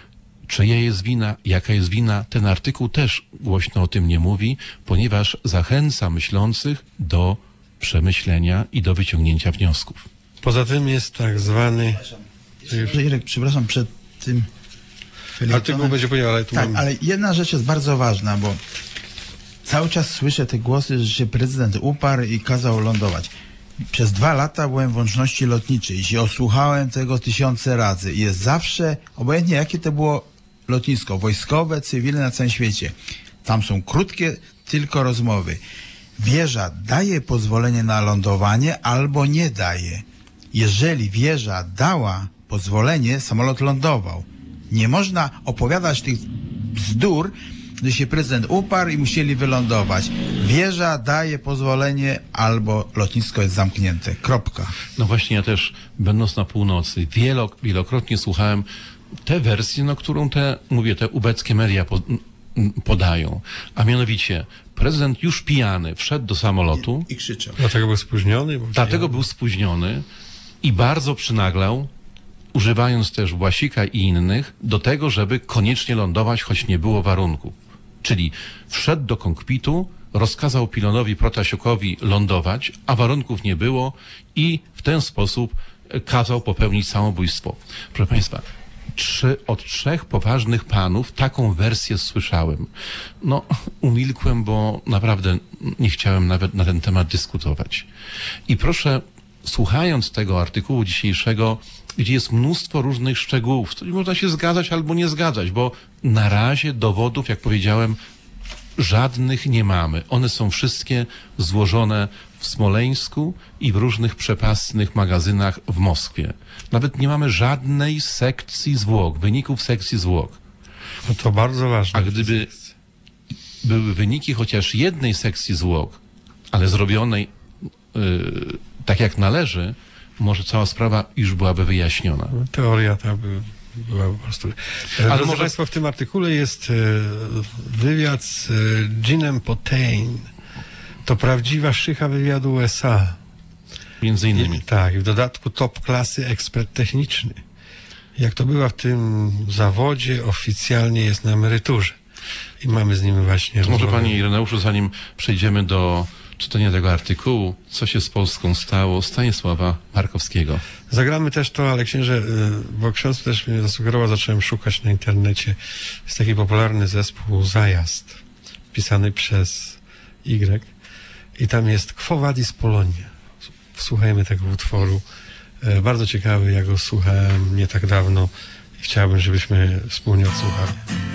Czyja jest wina, jaka jest wina, ten artykuł też głośno o tym nie mówi, ponieważ zachęca myślących do przemyślenia i do wyciągnięcia wniosków. Poza tym jest tak zwany... Irek, przepraszam, przed tym Artykuł będzie powiedział, ale tu tak, mam... ale jedna rzecz jest bardzo ważna, bo cały czas słyszę te głosy, że się prezydent uparł i kazał lądować. Przez 2 lata byłem w łączności lotniczej i się osłuchałem tego 1000 razy. I jest zawsze, obojętnie jakie to było lotnisko, wojskowe, cywilne na całym świecie. Tam są krótkie tylko rozmowy. Wieża daje pozwolenie na lądowanie albo nie daje. Jeżeli wieża dała pozwolenie, samolot lądował. Nie można opowiadać tych bzdur, gdy się prezydent uparł i musieli wylądować. Wieża daje pozwolenie albo lotnisko jest zamknięte. Kropka. No właśnie, ja też, będąc na północy, wielokrotnie słuchałem tę wersję, no, którą te ubeckie media podają. A mianowicie, prezydent już pijany wszedł do samolotu. I krzyczał. Dlatego był spóźniony? Dlatego był spóźniony i bardzo przynaglał, używając też Błasika i innych, do tego, żeby koniecznie lądować, choć nie było warunków. Czyli wszedł do kokpitu, rozkazał pilonowi Protasiukowi lądować, a warunków nie było i w ten sposób kazał popełnić samobójstwo. Proszę Państwa, od 3 poważnych panów taką wersję słyszałem. No, umilkłem, bo naprawdę nie chciałem nawet na ten temat dyskutować. I proszę, słuchając tego artykułu dzisiejszego, gdzie jest mnóstwo różnych szczegółów, z którymi można się zgadzać albo nie zgadzać, bo na razie dowodów, jak powiedziałem, żadnych nie mamy. One są wszystkie złożone w Smoleńsku i w różnych przepastnych magazynach w Moskwie. Nawet nie mamy żadnej sekcji zwłok, wyników sekcji zwłok. No to bardzo ważne. A gdyby były wyniki chociaż jednej sekcji zwłok, ale zrobionej tak jak należy, może cała sprawa już byłaby wyjaśniona. Teoria ta była po prostu... Ale proszę Państwa, w tym artykule jest wywiad z Jeanem Potain. To prawdziwa szycha wywiadu USA. Między innymi. Tak, i w dodatku top klasy ekspert techniczny. Jak to bywa w tym zawodzie, oficjalnie jest na emeryturze. I mamy z nim właśnie... To może Panie Ireneuszu, zanim przejdziemy do czytania tego artykułu, co się z Polską stało, Stanisława Markowskiego. Zagramy też to, ale księże, bo ksiądz też mnie zasugerował, zacząłem szukać na internecie. Jest taki popularny zespół Zajazd, pisany przez Y. I tam jest Quo Vadis Polonia. Słuchajmy tego utworu. Bardzo ciekawy, ja go słuchałem nie tak dawno i chciałbym, żebyśmy wspólnie odsłuchali.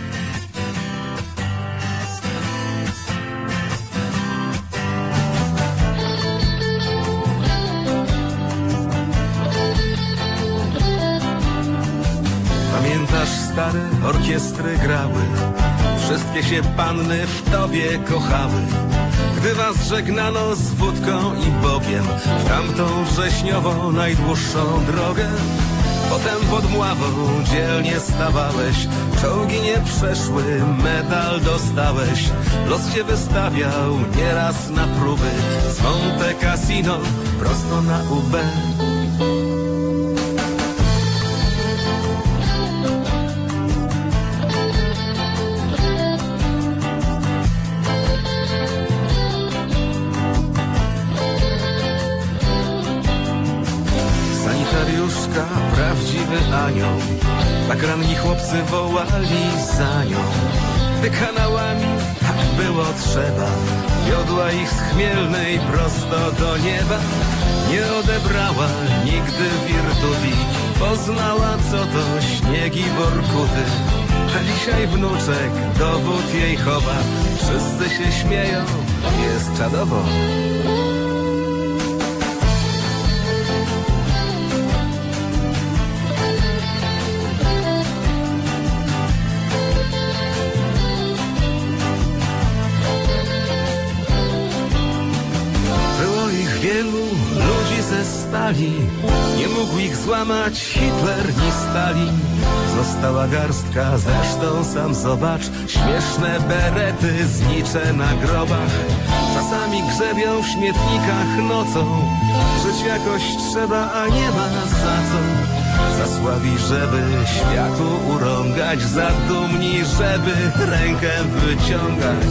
Pamiętasz, stare orkiestry grały, wszystkie się panny w tobie kochały. Gdy was żegnano z wódką i Bogiem w tamtą wrześniową najdłuższą drogę, Potem pod Mławą dzielnie stawałeś, czołgi nie przeszły, medal dostałeś. Los cię wystawiał nieraz na próby, z Monte Cassino prosto na UB. Sanitariuszka, prawdziwy anioł, tak ranni chłopcy wołali za nią. Ty kanałami, tak było trzeba, wiodła ich z Chmielnej prosto do nieba. Nie odebrała nigdy wirtuti, poznała co to śniegi Workuty. A dzisiaj wnuczek dowód jej chowa, wszyscy się śmieją, jest czadowo. Wielu ludzi ze stali, nie mógł ich złamać Hitler ni Stalin. Została garstka, zresztą sam zobacz, śmieszne berety znicze na grobach. Czasami grzebią w śmietnikach nocą, żyć jakoś trzeba, a nie ma za co. Zasławi, żeby światu urągać, za dumni, żeby rękę wyciągać.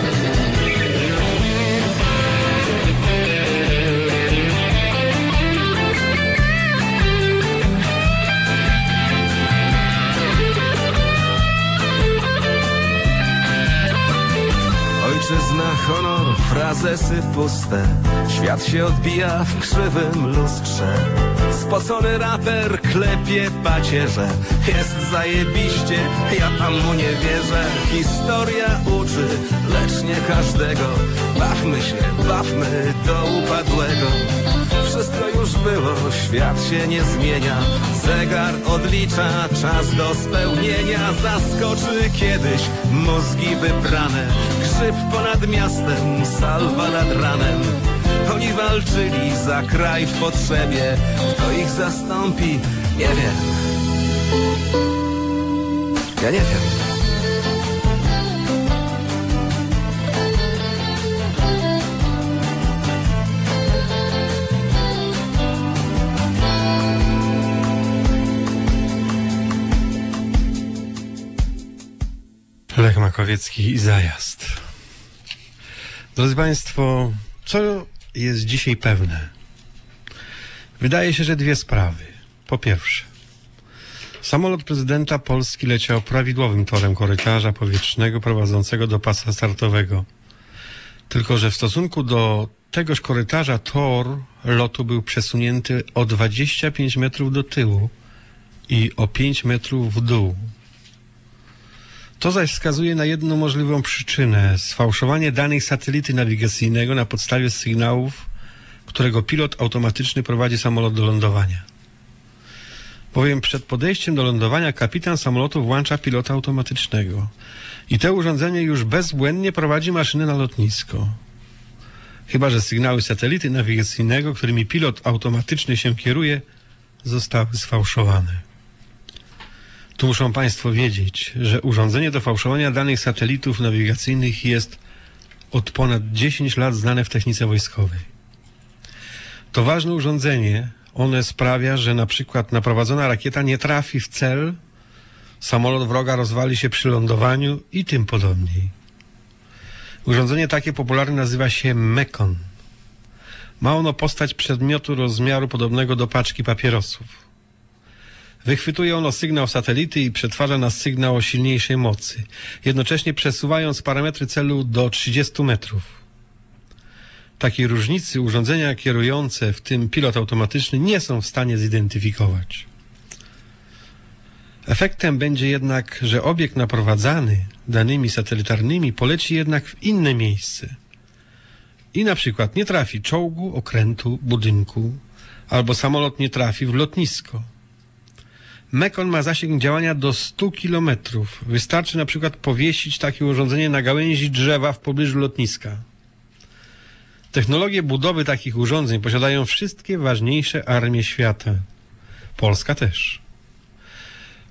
Ojczyzna, honor, frazesy puste, świat się odbija w krzywym lustrze. Spocony raper klepie pacierze, jest zajebiście, ja tam mu nie wierzę. Historia uczy, lecz nie każdego, bawmy się, bawmy do upadłego. Wszystko już było, świat się nie zmienia, zegar odlicza czas do spełnienia. Zaskoczy kiedyś mózgi wybrane, grzyb ponad miastem, salwa nad ranem. Oni walczyli za kraj w potrzebie, kto ich zastąpi, nie wiem. Ja nie wiem. Lech Makowiecki i Zajazd. Drodzy Państwo, co jest dzisiaj pewne? Wydaje się, że dwie sprawy. Po pierwsze, samolot prezydenta Polski leciał prawidłowym torem korytarza powietrznego prowadzącego do pasa startowego. Tylko że w stosunku do tegoż korytarza tor lotu był przesunięty o 25 metrów do tyłu i o 5 metrów w dół. To zaś wskazuje na jedną możliwą przyczynę: sfałszowanie danych satelity nawigacyjnego na podstawie sygnałów, którego pilot automatyczny prowadzi samolot do lądowania. Bowiem przed podejściem do lądowania kapitan samolotu włącza pilota automatycznego i to urządzenie już bezbłędnie prowadzi maszynę na lotnisko. Chyba że sygnały satelity nawigacyjnego, którymi pilot automatyczny się kieruje, zostały sfałszowane. Tu muszą Państwo wiedzieć, że urządzenie do fałszowania danych satelitów nawigacyjnych jest od ponad 10 lat znane w technice wojskowej. To ważne urządzenie, one sprawia, że na przykład naprowadzona rakieta nie trafi w cel, samolot wroga rozwali się przy lądowaniu i tym podobniej. Urządzenie takie popularnie nazywa się Mekon. Ma ono postać przedmiotu rozmiaru podobnego do paczki papierosów. Wychwytuje ono sygnał satelity i przetwarza na sygnał o silniejszej mocy, jednocześnie przesuwając parametry celu do 30 metrów. Takiej różnicy urządzenia kierujące, w tym pilot automatyczny, nie są w stanie zidentyfikować. Efektem będzie jednak, że obiekt naprowadzany danymi satelitarnymi poleci jednak w inne miejsce i na przykład nie trafi czołgu, okrętu, budynku, albo samolot nie trafi w lotnisko. Mekon ma zasięg działania do 100 km. Wystarczy na przykład powiesić takie urządzenie na gałęzi drzewa w pobliżu lotniska. Technologie budowy takich urządzeń posiadają wszystkie ważniejsze armie świata. Polska też.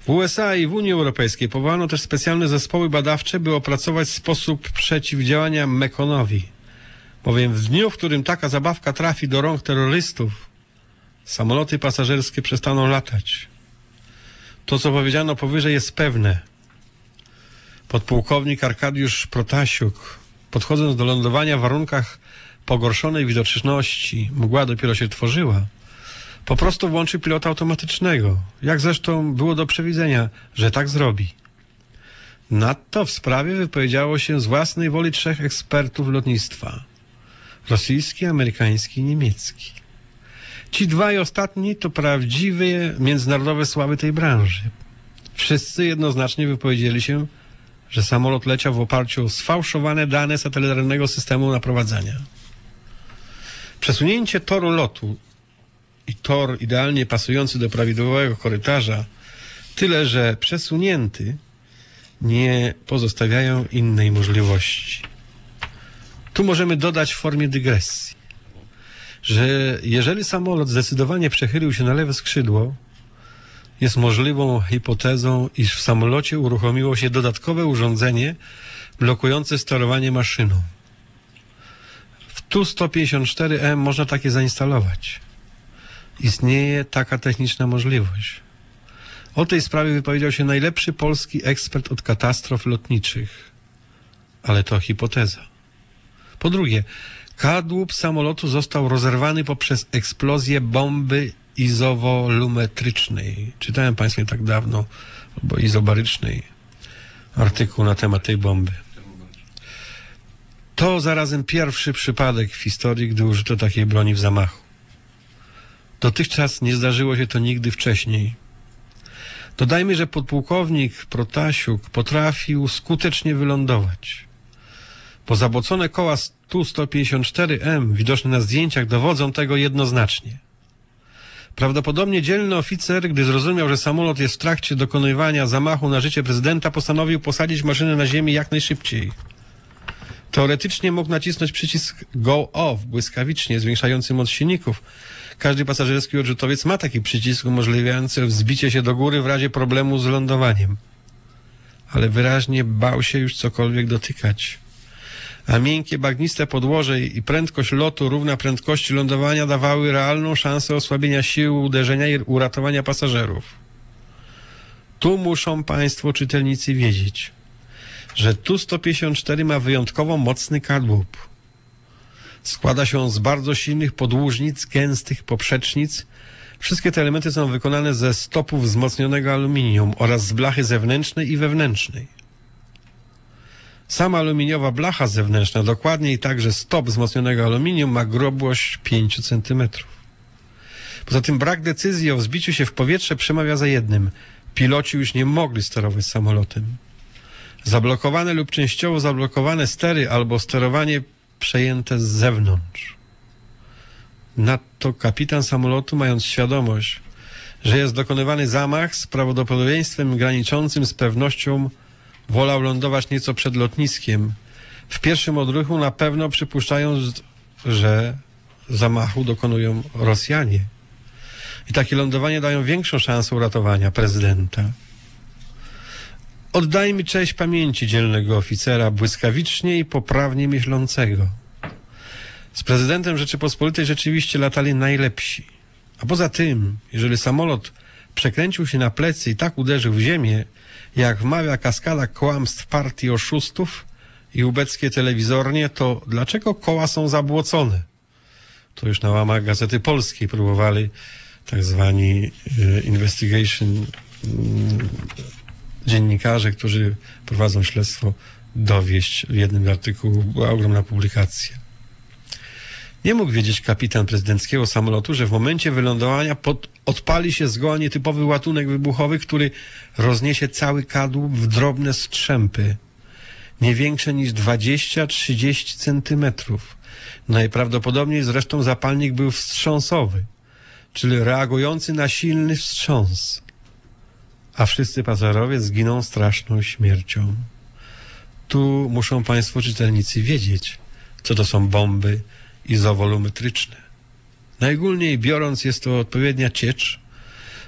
W USA i w Unii Europejskiej powołano też specjalne zespoły badawcze, by opracować sposób przeciwdziałania Mekonowi. Bowiem w dniu, w którym taka zabawka trafi do rąk terrorystów, samoloty pasażerskie przestaną latać. To, co powiedziano powyżej, jest pewne. Podpułkownik Arkadiusz Protasiuk, podchodząc do lądowania w warunkach pogorszonej widoczności, mgła dopiero się tworzyła, po prostu włączy pilota automatycznego, jak zresztą było do przewidzenia, że tak zrobi. Nadto w sprawie wypowiedziało się z własnej woli 3 ekspertów lotnictwa: rosyjski, amerykański i niemiecki. Ci dwaj ostatni to prawdziwe międzynarodowe sławy tej branży. Wszyscy jednoznacznie wypowiedzieli się, że samolot leciał w oparciu o sfałszowane dane satelitarnego systemu naprowadzania. Przesunięcie toru lotu i tor idealnie pasujący do prawidłowego korytarza, tyle że przesunięty, nie pozostawiają innej możliwości. Tu możemy dodać w formie dygresji, że jeżeli samolot zdecydowanie przechylił się na lewe skrzydło, jest możliwą hipotezą, iż w samolocie uruchomiło się dodatkowe urządzenie blokujące sterowanie maszyną. W Tu-154M można takie zainstalować. Istnieje taka techniczna możliwość. O tej sprawie wypowiedział się najlepszy polski ekspert od katastrof lotniczych. Ale to hipoteza. Po drugie, kadłub samolotu został rozerwany poprzez eksplozję bomby izowolumetrycznej. Czytałem Państwu nie tak dawno, albo izobarycznej, artykuł na temat tej bomby. To zarazem pierwszy przypadek w historii, gdy użyto takiej broni w zamachu. Dotychczas nie zdarzyło się to nigdy wcześniej. Dodajmy, że podpułkownik Protasiuk potrafił skutecznie wylądować. Bo zabłocone koła Tu-154M widoczne na zdjęciach dowodzą tego jednoznacznie. Prawdopodobnie dzielny oficer, gdy zrozumiał, że samolot jest w trakcie dokonywania zamachu na życie prezydenta, postanowił posadzić maszynę na ziemi jak najszybciej. Teoretycznie mógł nacisnąć przycisk Go Off błyskawicznie, zwiększający moc silników. Każdy pasażerski odrzutowiec ma taki przycisk umożliwiający wzbicie się do góry w razie problemu z lądowaniem. Ale wyraźnie bał się już cokolwiek dotykać. A miękkie, bagniste podłoże i prędkość lotu równa prędkości lądowania dawały realną szansę osłabienia siły uderzenia i uratowania pasażerów. Tu muszą Państwo czytelnicy wiedzieć, że Tu-154 ma wyjątkowo mocny kadłub. Składa się on z bardzo silnych podłużnic, gęstych poprzecznic. Wszystkie te elementy są wykonane ze stopów wzmocnionego aluminium oraz z blachy zewnętrznej i wewnętrznej. Sama aluminiowa blacha zewnętrzna, dokładniej także stop wzmocnionego aluminium, ma grubość 5 cm. Poza tym brak decyzji o wzbiciu się w powietrze przemawia za jednym. Piloci już nie mogli sterować samolotem. Zablokowane lub częściowo zablokowane stery albo sterowanie przejęte z zewnątrz. Nadto kapitan samolotu, mając świadomość, że jest dokonywany zamach z prawdopodobieństwem graniczącym z pewnością, wolał lądować nieco przed lotniskiem, w pierwszym odruchu na pewno przypuszczając, że zamachu dokonują Rosjanie. I takie lądowanie dają większą szansę uratowania prezydenta. Oddajmy cześć pamięci dzielnego oficera, błyskawicznie i poprawnie myślącego. Z prezydentem Rzeczypospolitej rzeczywiście latali najlepsi. A poza tym, jeżeli samolot przekręcił się na plecy i tak uderzył w ziemię, jak wmawia kaskada kłamstw partii oszustów i ubeckie telewizornie, to dlaczego koła są zabłocone? To już na łamach Gazety Polskiej próbowali tak zwani investigation dziennikarze, którzy prowadzą śledztwo, dowieść w jednym artykułu. Była ogromna publikacja. Nie mógł wiedzieć kapitan prezydenckiego samolotu, że w momencie wylądowania odpali się zgoła nietypowy ładunek wybuchowy, który rozniesie cały kadłub w drobne strzępy, nie większe niż 20-30 centymetrów. Najprawdopodobniej zresztą zapalnik był wstrząsowy, czyli reagujący na silny wstrząs, a wszyscy pasażerowie zginą straszną śmiercią. Tu muszą Państwo czytelnicy wiedzieć, co to są bomby izowolumetryczne. Najogólniej biorąc, jest to odpowiednia ciecz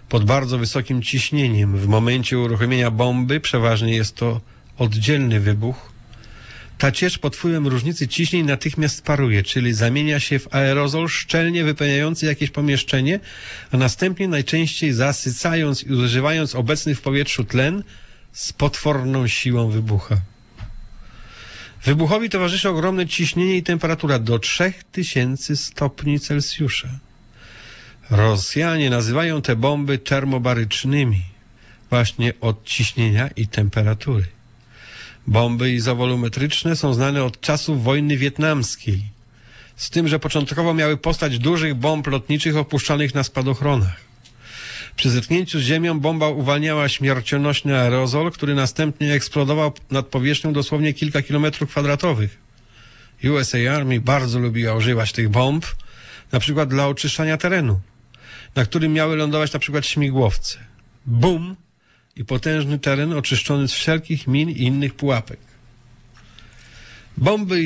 pod bardzo wysokim ciśnieniem. W momencie uruchomienia bomby przeważnie jest to oddzielny wybuch. Ta ciecz pod wpływem różnicy ciśnień natychmiast paruje, czyli zamienia się w aerozol szczelnie wypełniający jakieś pomieszczenie, a następnie najczęściej zasycając i używając obecny w powietrzu tlen z potworną siłą wybucha. Wybuchowi towarzyszy ogromne ciśnienie i temperatura do 3000 stopni Celsjusza. Rosjanie nazywają te bomby termobarycznymi, właśnie od ciśnienia i temperatury. Bomby izowolumetryczne są znane od czasów wojny wietnamskiej, z tym, że początkowo miały postać dużych bomb lotniczych opuszczanych na spadochronach. Przy zetknięciu z ziemią bomba uwalniała śmiercionośny aerozol, który następnie eksplodował nad powierzchnią dosłownie kilka kilometrów kwadratowych. USA Army bardzo lubiła używać tych bomb, na przykład dla oczyszczania terenu, na którym miały lądować na przykład śmigłowce. Bum! I potężny teren oczyszczony z wszelkich min i innych pułapek. Bomby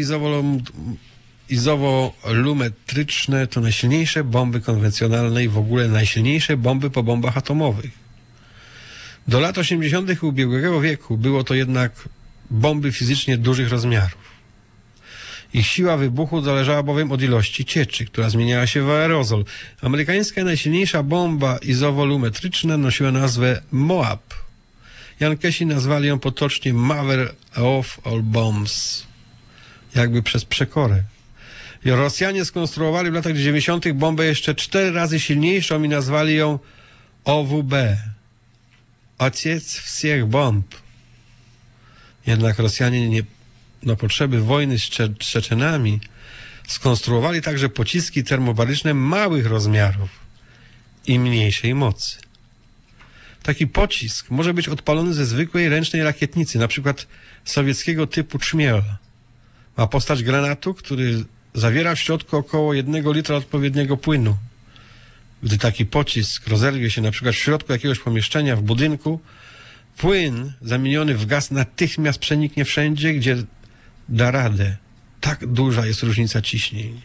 izowolumetryczne to najsilniejsze bomby konwencjonalne i w ogóle najsilniejsze bomby po bombach atomowych. Do lat 80. ubiegłego wieku było to jednak bomby fizycznie dużych rozmiarów. Ich siła wybuchu zależała bowiem od ilości cieczy, która zmieniała się w aerozol. Amerykańska najsilniejsza bomba izowolumetryczna nosiła nazwę Moab. Jankesi nazwali ją potocznie Mother of All Bombs, jakby przez przekorę. I Rosjanie skonstruowali w latach 90. bombę jeszcze 4 razy silniejszą i nazwali ją OWB. Ojciec wszystkich bomb. Jednak Rosjanie na potrzeby wojny z Czeczenami skonstruowali także pociski termobaryczne małych rozmiarów i mniejszej mocy. Taki pocisk może być odpalony ze zwykłej ręcznej rakietnicy, na przykład sowieckiego typu Czmiel. Ma postać granatu, który zawiera w środku około 1 litra odpowiedniego płynu. Gdy taki pocisk rozerwie się na przykład w środku jakiegoś pomieszczenia w budynku, płyn zamieniony w gaz natychmiast przeniknie wszędzie, gdzie da radę. Tak duża jest różnica ciśnień.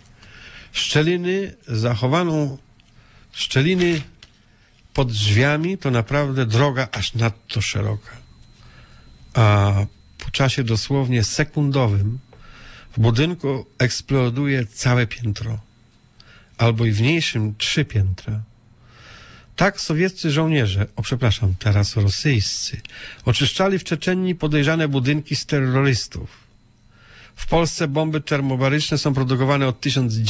Szczeliny pod drzwiami to naprawdę droga aż nadto szeroka. A po czasie dosłownie sekundowym w budynku eksploduje całe piętro. Albo i w mniejszym 3 piętra. Tak sowieccy żołnierze, teraz rosyjscy, oczyszczali w Czeczenii podejrzane budynki z terrorystów. W Polsce bomby termobaryczne są produkowane od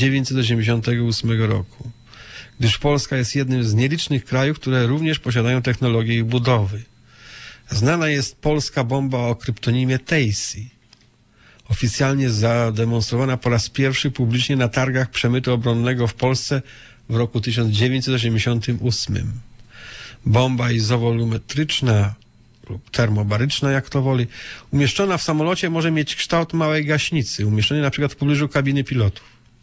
1988 roku, gdyż Polska jest jednym z nielicznych krajów, które również posiadają technologię ich budowy. Znana jest polska bomba o kryptonimie Tejsi, oficjalnie zademonstrowana po raz pierwszy publicznie na targach przemytu obronnego w Polsce w roku 1988. Bomba izowolumetryczna lub termobaryczna, jak to woli, umieszczona w samolocie może mieć kształt małej gaśnicy, umieszczonej na przykład w pobliżu kabiny pilotów.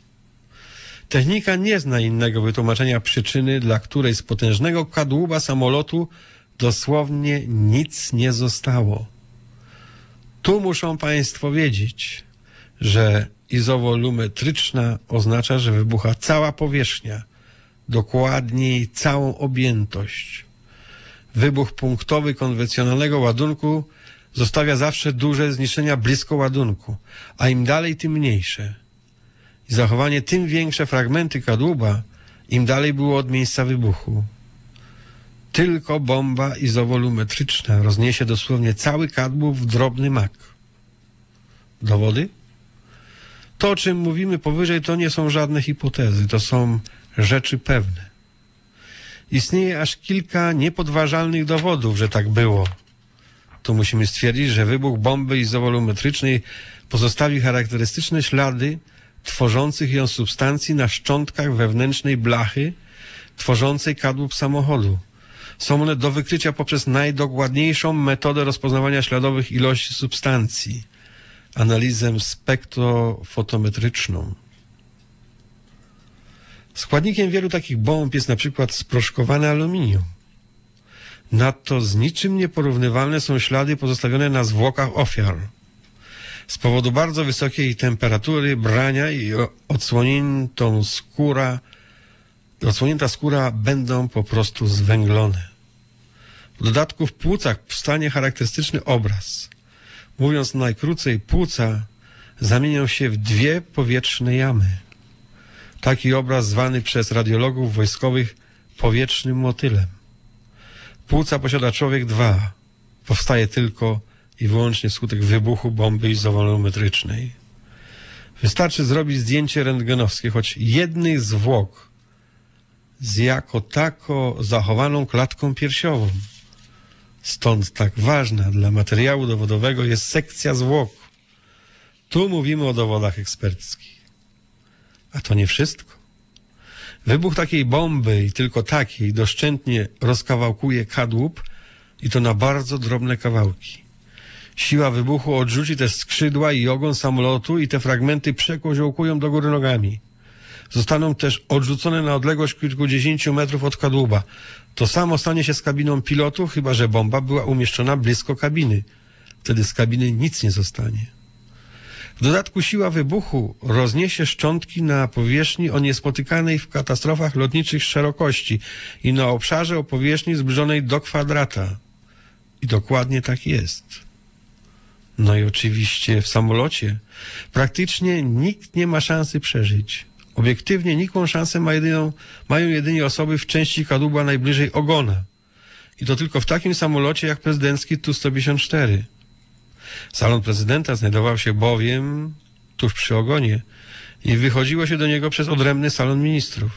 Technika nie zna innego wytłumaczenia przyczyny, dla której z potężnego kadłuba samolotu dosłownie nic nie zostało. Tu muszą Państwo wiedzieć, że izowolumetryczna oznacza, że wybucha cała powierzchnia, dokładniej całą objętość. Wybuch punktowy konwencjonalnego ładunku zostawia zawsze duże zniszczenia blisko ładunku, a im dalej, tym mniejsze. I zachowanie tym większe fragmenty kadłuba, im dalej było od miejsca wybuchu. Tylko bomba izowolumetryczna rozniesie dosłownie cały kadłub w drobny mak. Dowody? To, o czym mówimy powyżej, to nie są żadne hipotezy, to są rzeczy pewne. Istnieje aż kilka niepodważalnych dowodów, że tak było. Tu musimy stwierdzić, że wybuch bomby izowolumetrycznej pozostawi charakterystyczne ślady tworzących ją substancji na szczątkach wewnętrznej blachy tworzącej kadłub samochodu. Są one do wykrycia poprzez najdokładniejszą metodę rozpoznawania śladowych ilości substancji, analizę spektrofotometryczną. Składnikiem wielu takich bomb jest na przykład sproszkowane aluminium. Nadto z niczym nieporównywalne są ślady pozostawione na zwłokach ofiar. Z powodu bardzo wysokiej temperatury brania i odsłoniętą skóra i odsłonięta skóra będą po prostu zwęglone. W dodatku w płucach powstanie charakterystyczny obraz. Mówiąc najkrócej, płuca zamienią się w 2 powietrzne jamy. Taki obraz zwany przez radiologów wojskowych powietrznym motylem. Płuca posiada człowiek 2. Powstaje tylko i wyłącznie wskutek wybuchu bomby izowolumetrycznej. Wystarczy zrobić zdjęcie rentgenowskie, choć jednej zwłok z jako tako zachowaną klatką piersiową. Stąd tak ważna dla materiału dowodowego jest sekcja zwłok. Tu mówimy o dowodach eksperckich. A to nie wszystko. Wybuch takiej bomby i tylko takiej doszczętnie rozkawałkuje kadłub i to na bardzo drobne kawałki. Siła wybuchu odrzuci też skrzydła i ogon samolotu i te fragmenty przekoziołkują do góry nogami. Zostaną też odrzucone na odległość kilkudziesięciu metrów od kadłuba. To samo stanie się z kabiną pilotu, chyba że bomba była umieszczona blisko kabiny. Wtedy z kabiny nic nie zostanie. W dodatku siła wybuchu rozniesie szczątki na powierzchni o niespotykanej w katastrofach lotniczych szerokości i na obszarze o powierzchni zbliżonej do kwadrata. I dokładnie tak jest. No i oczywiście w samolocie praktycznie nikt nie ma szansy przeżyć. Obiektywnie nikłą szansę mają jedynie osoby w części kadłuba najbliżej ogona. I to tylko w takim samolocie jak prezydencki Tu-154. Salon prezydenta znajdował się bowiem tuż przy ogonie i wychodziło się do niego przez odrębny salon ministrów.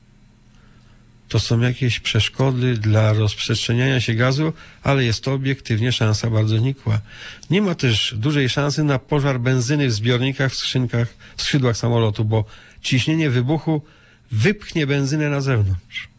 To są jakieś przeszkody dla rozprzestrzeniania się gazu, ale jest to obiektywnie szansa bardzo nikła. Nie ma też dużej szansy na pożar benzyny w zbiornikach, w skrzydłach samolotu, bo ciśnienie wybuchu wypchnie benzynę na zewnątrz.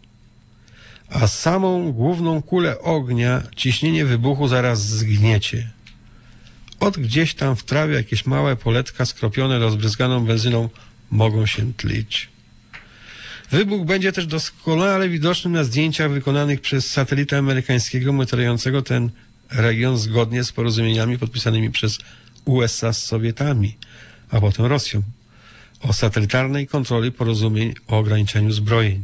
A samą główną kulę ognia ciśnienie wybuchu zaraz zgniecie. Od gdzieś tam w trawie jakieś małe poletka skropione rozbryzganą benzyną mogą się tlić. Wybuch będzie też doskonale widoczny na zdjęciach wykonanych przez satelitę amerykańskiego monitorującego ten region zgodnie z porozumieniami podpisanymi przez USA z Sowietami, a potem Rosją, o satelitarnej kontroli porozumień o ograniczeniu zbrojeń.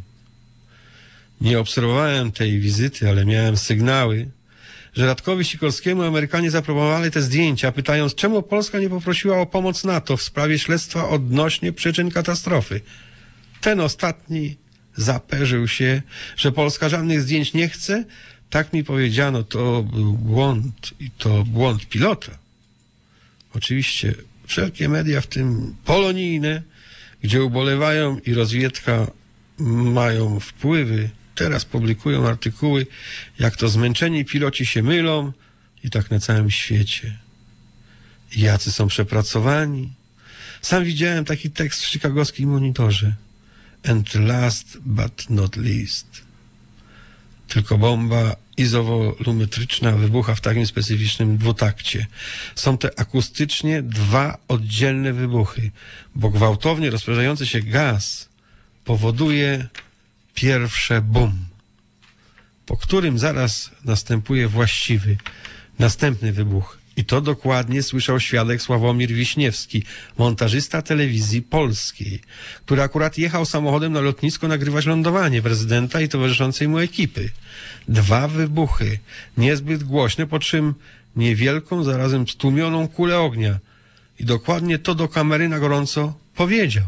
Nie obserwowałem tej wizyty, ale miałem sygnały, że Radkowi Sikorskiemu Amerykanie zaproponowali te zdjęcia, pytając, czemu Polska nie poprosiła o pomoc NATO w sprawie śledztwa odnośnie przyczyn katastrofy. Ten ostatni zaperzył się, że Polska żadnych zdjęć nie chce. Tak mi powiedziano, to był błąd i to błąd pilota. Oczywiście wszelkie media, w tym polonijne, gdzie ubolewają i rozwiedka mają wpływy, teraz publikują artykuły, jak to zmęczeni piloci się mylą i tak na całym świecie. I jacy są przepracowani. Sam widziałem taki tekst w chicagowskim Monitorze. And last but not least. Tylko bomba izowolumetryczna wybucha w takim specyficznym dwutakcie. Są to akustycznie 2 oddzielne wybuchy, bo gwałtownie rozpraszający się gaz powoduje pierwsze bum, po którym zaraz następuje następny wybuch. I to dokładnie słyszał świadek Sławomir Wiśniewski, montażysta telewizji polskiej, który akurat jechał samochodem na lotnisko nagrywać lądowanie prezydenta i towarzyszącej mu ekipy. 2 wybuchy, niezbyt głośne, po czym niewielką, zarazem stłumioną kulę ognia. I dokładnie to do kamery na gorąco powiedział.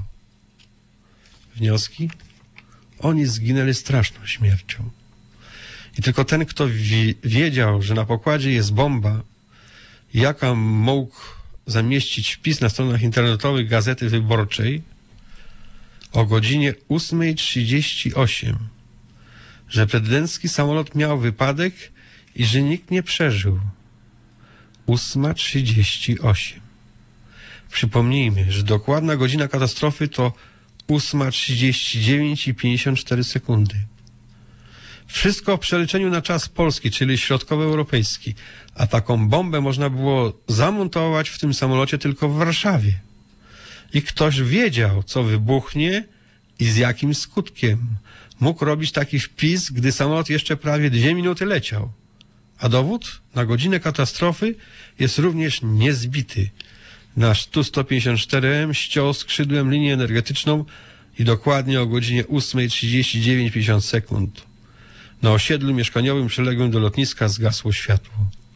Wnioski? Oni zginęli straszną śmiercią. I tylko ten, kto wiedział, że na pokładzie jest bomba, jaka mógł zamieścić wpis na stronach internetowych Gazety Wyborczej o godzinie 8:38, że prezydencki samolot miał wypadek i że nikt nie przeżył. 8:38. Przypomnijmy, że dokładna godzina katastrofy to 8:39 i 54 sekundy. Wszystko w przeliczeniu na czas polski, czyli środkowoeuropejski. A taką bombę można było zamontować w tym samolocie tylko w Warszawie. I ktoś wiedział, co wybuchnie i z jakim skutkiem. Mógł robić taki wpis, gdy samolot jeszcze prawie 2 minuty leciał. A dowód na godzinę katastrofy jest również niezbity. Nasz Tu-154M ściął skrzydłem linię energetyczną i dokładnie o godzinie 8:39:50 sekund na osiedlu mieszkaniowym przyległym do lotniska zgasło światło.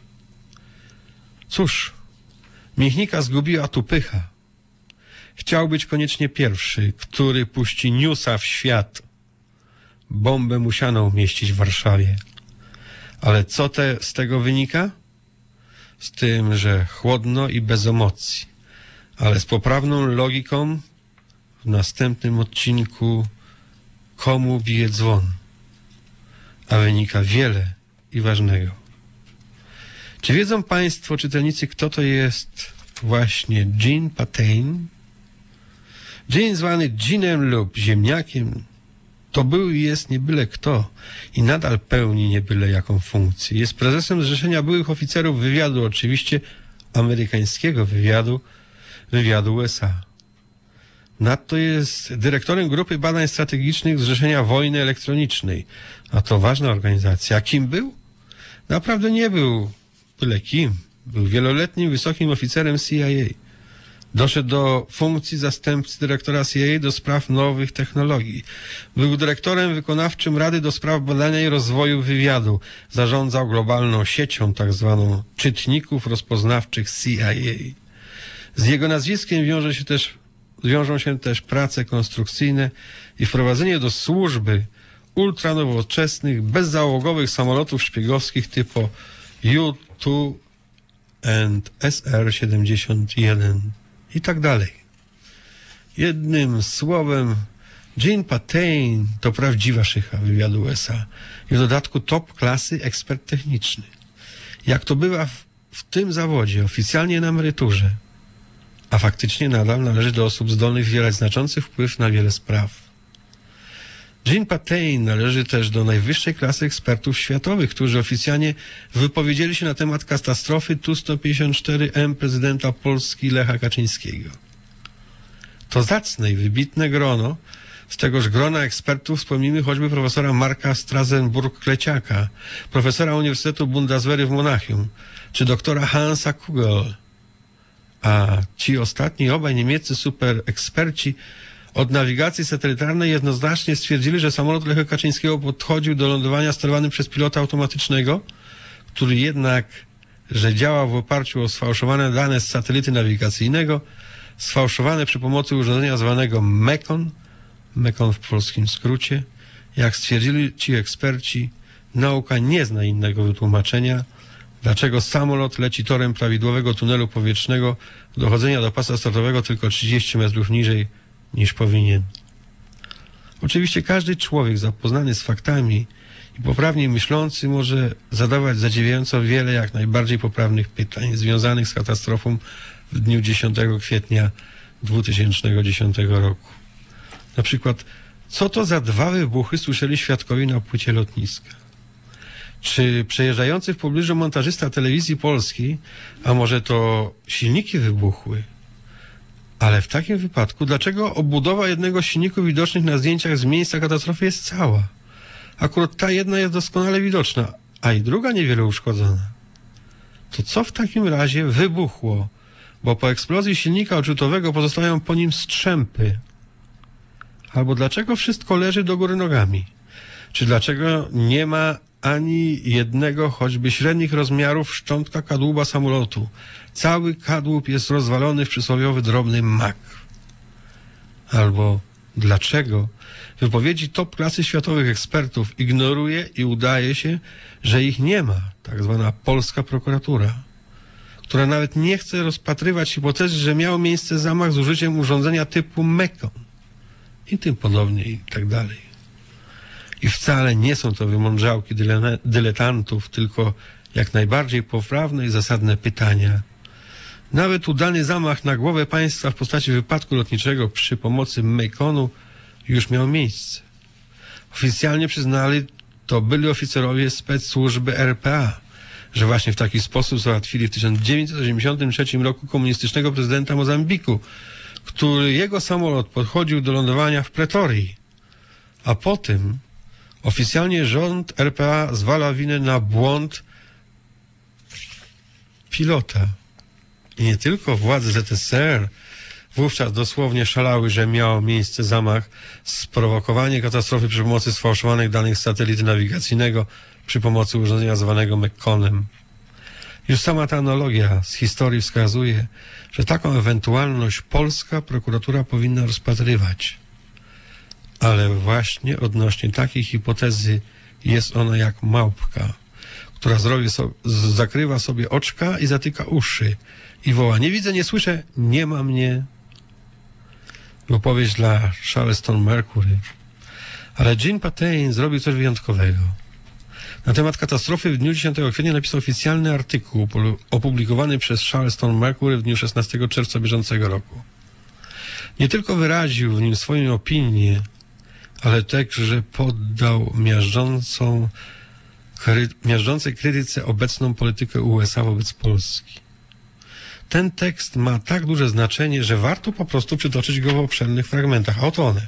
Cóż, Michnika zgubiła tu pycha. Chciał być koniecznie pierwszy, który puści newsa w świat. Bombę musiano umieścić w Warszawie. Ale co z tego wynika? Z tym, że chłodno i bez emocji, ale z poprawną logiką w następnym odcinku komu bije dzwon, a wynika wiele i ważnego. Czy wiedzą Państwo, czytelnicy, kto to jest właśnie Jean Patain? Jean zwany Jeanem lub Ziemniakiem to był i jest nie byle kto i nadal pełni nie byle jaką funkcję. Jest prezesem Zrzeszenia Byłych Oficerów Wywiadu, oczywiście amerykańskiego wywiadu USA. Nadto jest dyrektorem Grupy Badań Strategicznych Zrzeszenia Wojny Elektronicznej, a to ważna organizacja. A kim był? Naprawdę nie był byle kim. Był wieloletnim wysokim oficerem CIA. Doszedł do funkcji zastępcy dyrektora CIA do spraw nowych technologii. Był dyrektorem wykonawczym Rady do spraw badania i rozwoju wywiadu. Zarządzał globalną siecią tak zwaną czytników rozpoznawczych CIA. Z jego nazwiskiem wiążą się też prace konstrukcyjne i wprowadzenie do służby ultranowoczesnych, bezzałogowych samolotów szpiegowskich typu U-2 and SR-71 i tak dalej. Jednym słowem, Jean Patain to prawdziwa szycha wywiadu USA i w dodatku top klasy ekspert techniczny. Jak to bywa w tym zawodzie, oficjalnie na emeryturze, a faktycznie nadal należy do osób zdolnych wywierać znaczący wpływ na wiele spraw. Jean Patain należy też do najwyższej klasy ekspertów światowych, którzy oficjalnie wypowiedzieli się na temat katastrofy Tu-154M prezydenta Polski Lecha Kaczyńskiego. To zacne i wybitne grono. Z tegoż grona ekspertów wspomnimy choćby profesora Marka Strasenburg-Kleciaka, profesora Uniwersytetu Bundeswehry w Monachium, czy doktora Hansa Kugel. A ci ostatni, obaj niemieccy supereksperci od nawigacji satelitarnej jednoznacznie stwierdzili, że samolot Lecha Kaczyńskiego podchodził do lądowania sterowany przez pilota automatycznego, który jednak, że działał w oparciu o sfałszowane dane z satelity nawigacyjnego, sfałszowane przy pomocy urządzenia zwanego MECON w polskim skrócie. Jak stwierdzili ci eksperci, nauka nie zna innego wytłumaczenia, dlaczego samolot leci torem prawidłowego tunelu powietrznego dochodzenia do pasa startowego tylko 30 metrów niżej niż powinien. Oczywiście każdy człowiek zapoznany z faktami i poprawnie myślący może zadawać zadziwiająco wiele jak najbardziej poprawnych pytań związanych z katastrofą w dniu 10 kwietnia 2010 roku. Na przykład, co to za dwa wybuchy słyszeli świadkowie na płycie lotniska? Czy przejeżdżający w pobliżu montażysta telewizji polskiej, a może to silniki wybuchły? Ale w takim wypadku, dlaczego obudowa jednego z silników widocznych na zdjęciach z miejsca katastrofy jest cała? Akurat ta jedna jest doskonale widoczna, a i druga niewiele uszkodzona. To co w takim razie wybuchło? Bo po eksplozji silnika odrzutowego pozostają po nim strzępy. Albo dlaczego wszystko leży do góry nogami? Czy dlaczego nie ma ani jednego, choćby średnich rozmiarów szczątka kadłuba samolotu? Cały kadłub jest rozwalony w przysłowiowy drobny mak. Albo dlaczego wypowiedzi top klasy światowych ekspertów ignoruje i udaje się, że ich nie ma, tak zwana polska prokuratura, która nawet nie chce rozpatrywać hipotezy, że miał miejsce zamach z użyciem urządzenia typu MECON i tym podobnie i tak dalej. I wcale nie są to wymądrzałki dyletantów, tylko jak najbardziej poprawne i zasadne pytania. Nawet udany zamach na głowę państwa w postaci wypadku lotniczego przy pomocy MECON-u już miał miejsce. Oficjalnie przyznali to byli oficerowie specsłużby RPA, że właśnie w taki sposób załatwili w 1983 roku komunistycznego prezydenta Mozambiku, który jego samolot podchodził do lądowania w Pretorii, a potem oficjalnie rząd RPA zwala winę na błąd pilota. I nie tylko władze ZSRR Wówczas dosłownie szalały, że miał miejsce zamach, sprowokowanie katastrofy przy pomocy sfałszowanych danych z satelity nawigacyjnego przy pomocy urządzenia zwanego Mekkonem. Już sama ta analogia z historii wskazuje, że taką ewentualność polska prokuratura powinna rozpatrywać. Ale właśnie odnośnie takiej hipotezy jest ona jak małpka, która zakrywa sobie oczka i zatyka uszy i woła: nie widzę, nie słyszę, nie ma mnie. Wypowiedź dla Charleston Mercury. Ale Jean Patain zrobił coś wyjątkowego. Na temat katastrofy w dniu 10 kwietnia napisał oficjalny artykuł opublikowany przez Charleston Mercury w dniu 16 czerwca bieżącego roku. Nie tylko wyraził w nim swoją opinię, ale także poddał miażdżącej krytyce obecną politykę USA wobec Polski. Ten tekst ma tak duże znaczenie, że warto po prostu przytoczyć go w obszernych fragmentach. A oto one.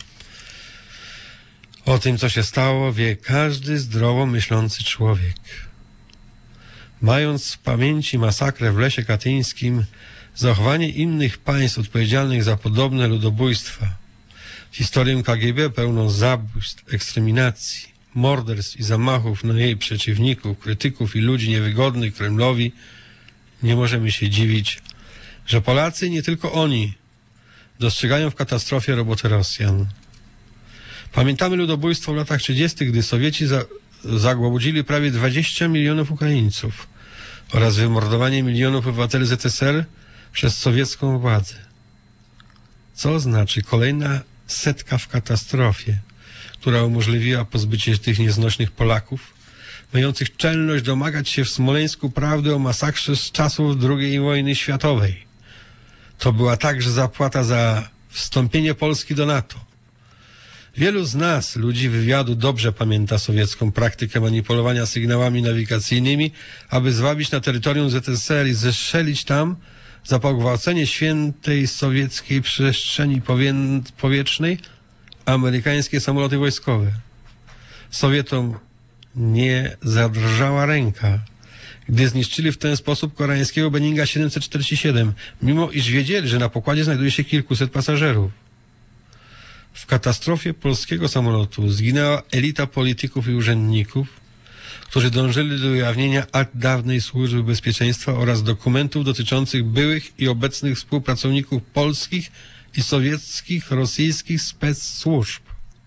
O tym, co się stało, wie każdy zdrowo myślący człowiek. Mając w pamięci masakrę w Lesie Katyńskim, zachowanie innych państw odpowiedzialnych za podobne ludobójstwa, historię KGB pełną zabójstw, eksterminacji, morderstw i zamachów na jej przeciwników, krytyków i ludzi niewygodnych Kremlowi, nie możemy się dziwić, że Polacy, nie tylko oni, dostrzegają w katastrofie robotę Rosjan. Pamiętamy ludobójstwo w latach 30., gdy Sowieci zagłodzili prawie 20 milionów Ukraińców oraz wymordowanie milionów obywateli ZSR przez sowiecką władzę. Co znaczy kolejna setka w katastrofie, która umożliwiła pozbycie się tych nieznośnych Polaków, mających czelność domagać się w Smoleńsku prawdy o masakrze z czasów II wojny światowej. To była także zapłata za wstąpienie Polski do NATO. Wielu z nas, ludzi wywiadu, dobrze pamięta sowiecką praktykę manipulowania sygnałami nawigacyjnymi, aby zwabić na terytorium ZSRR i zestrzelić tam za pogwałcenie świętej sowieckiej przestrzeni powietrznej amerykańskie samoloty wojskowe. Sowietom nie zadrżała ręka, gdy zniszczyli w ten sposób koreańskiego Boeinga 747, mimo iż wiedzieli, że na pokładzie znajduje się kilkuset pasażerów. W katastrofie polskiego samolotu zginęła elita polityków i urzędników, którzy dążyli do ujawnienia akt dawnej służby bezpieczeństwa oraz dokumentów dotyczących byłych i obecnych współpracowników polskich i sowieckich, rosyjskich specsłużb.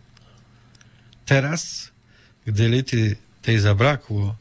Teraz, gdy elity tej zabrakło,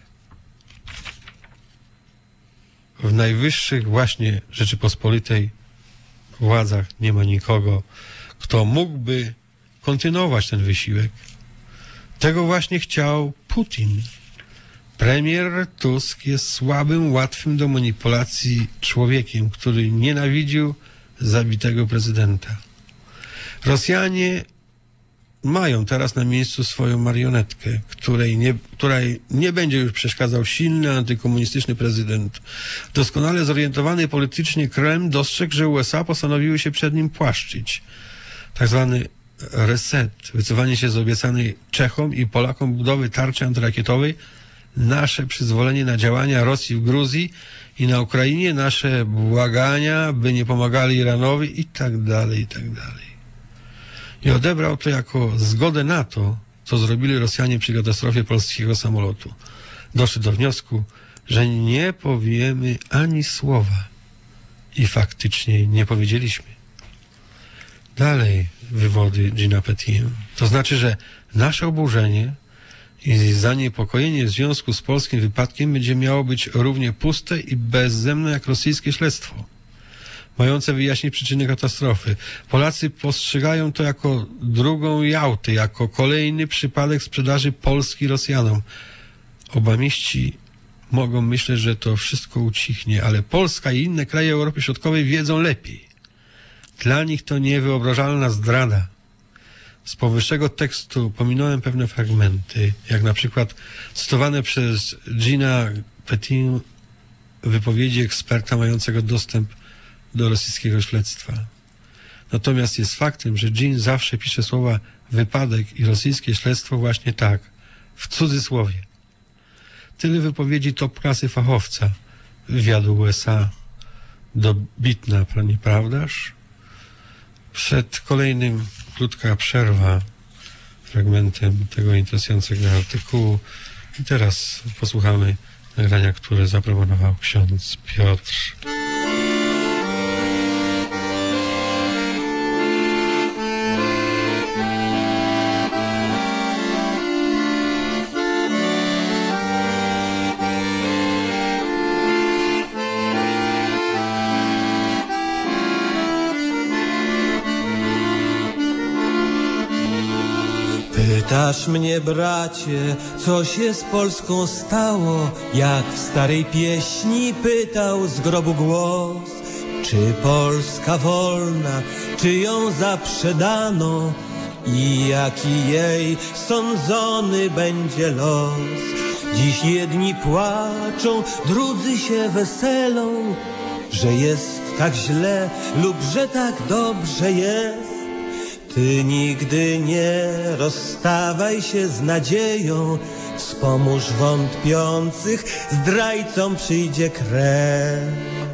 w najwyższych właśnie Rzeczypospolitej władzach nie ma nikogo, kto mógłby kontynuować ten wysiłek. Tego właśnie chciał Putin. Premier Tusk jest słabym, łatwym do manipulacji człowiekiem, który nienawidził zabitego prezydenta. Rosjanie mają teraz na miejscu swoją marionetkę, której nie będzie już przeszkadzał silny antykomunistyczny prezydent. Doskonale zorientowany politycznie Kreml dostrzegł, że USA postanowiły się przed nim płaszczyć. Tak zwany reset, wycofanie się z obiecanej Czechom i Polakom budowy tarczy antyrakietowej, nasze przyzwolenie na działania Rosji w Gruzji i na Ukrainie, nasze błagania, by nie pomagali Iranowi i tak dalej, i tak dalej. I odebrał to jako zgodę na to, co zrobili Rosjanie przy katastrofie polskiego samolotu. Doszli do wniosku, że nie powiemy ani słowa. I faktycznie nie powiedzieliśmy. Dalej wywody Jeana Patina. To znaczy, że nasze oburzenie i zaniepokojenie w związku z polskim wypadkiem będzie miało być równie puste i bezzemne jak rosyjskie śledztwo, mające wyjaśnić przyczyny katastrofy. Polacy postrzegają to jako drugą Jałtę, jako kolejny przypadek sprzedaży Polski Rosjanom. Obamiści mogą myśleć, że to wszystko ucichnie, ale Polska i inne kraje Europy Środkowej wiedzą lepiej. Dla nich to niewyobrażalna zdrada. Z powyższego tekstu pominąłem pewne fragmenty, jak na przykład cytowane przez Jeana Patina wypowiedzi eksperta mającego dostęp do rosyjskiego śledztwa. Natomiast jest faktem, że Jean zawsze pisze słowa wypadek i rosyjskie śledztwo właśnie tak, w cudzysłowie. Tyle wypowiedzi top klasy fachowca wywiadu USA dobitna, nieprawdaż? Przed kolejnym krótka przerwa fragmentem tego interesującego artykułu. I teraz posłuchamy nagrania, które zaproponował ksiądz Piotr. Pytasz mnie, bracie, co się z Polską stało, jak w starej pieśni pytał z grobu głos. Czy Polska wolna, czy ją zaprzedano i jaki jej sądzony będzie los? Dziś jedni płaczą, drudzy się weselą, że jest tak źle lub że tak dobrze jest. Ty nigdy nie rozstawaj się z nadzieją, wspomóż wątpiących, zdrajcom przyjdzie kres.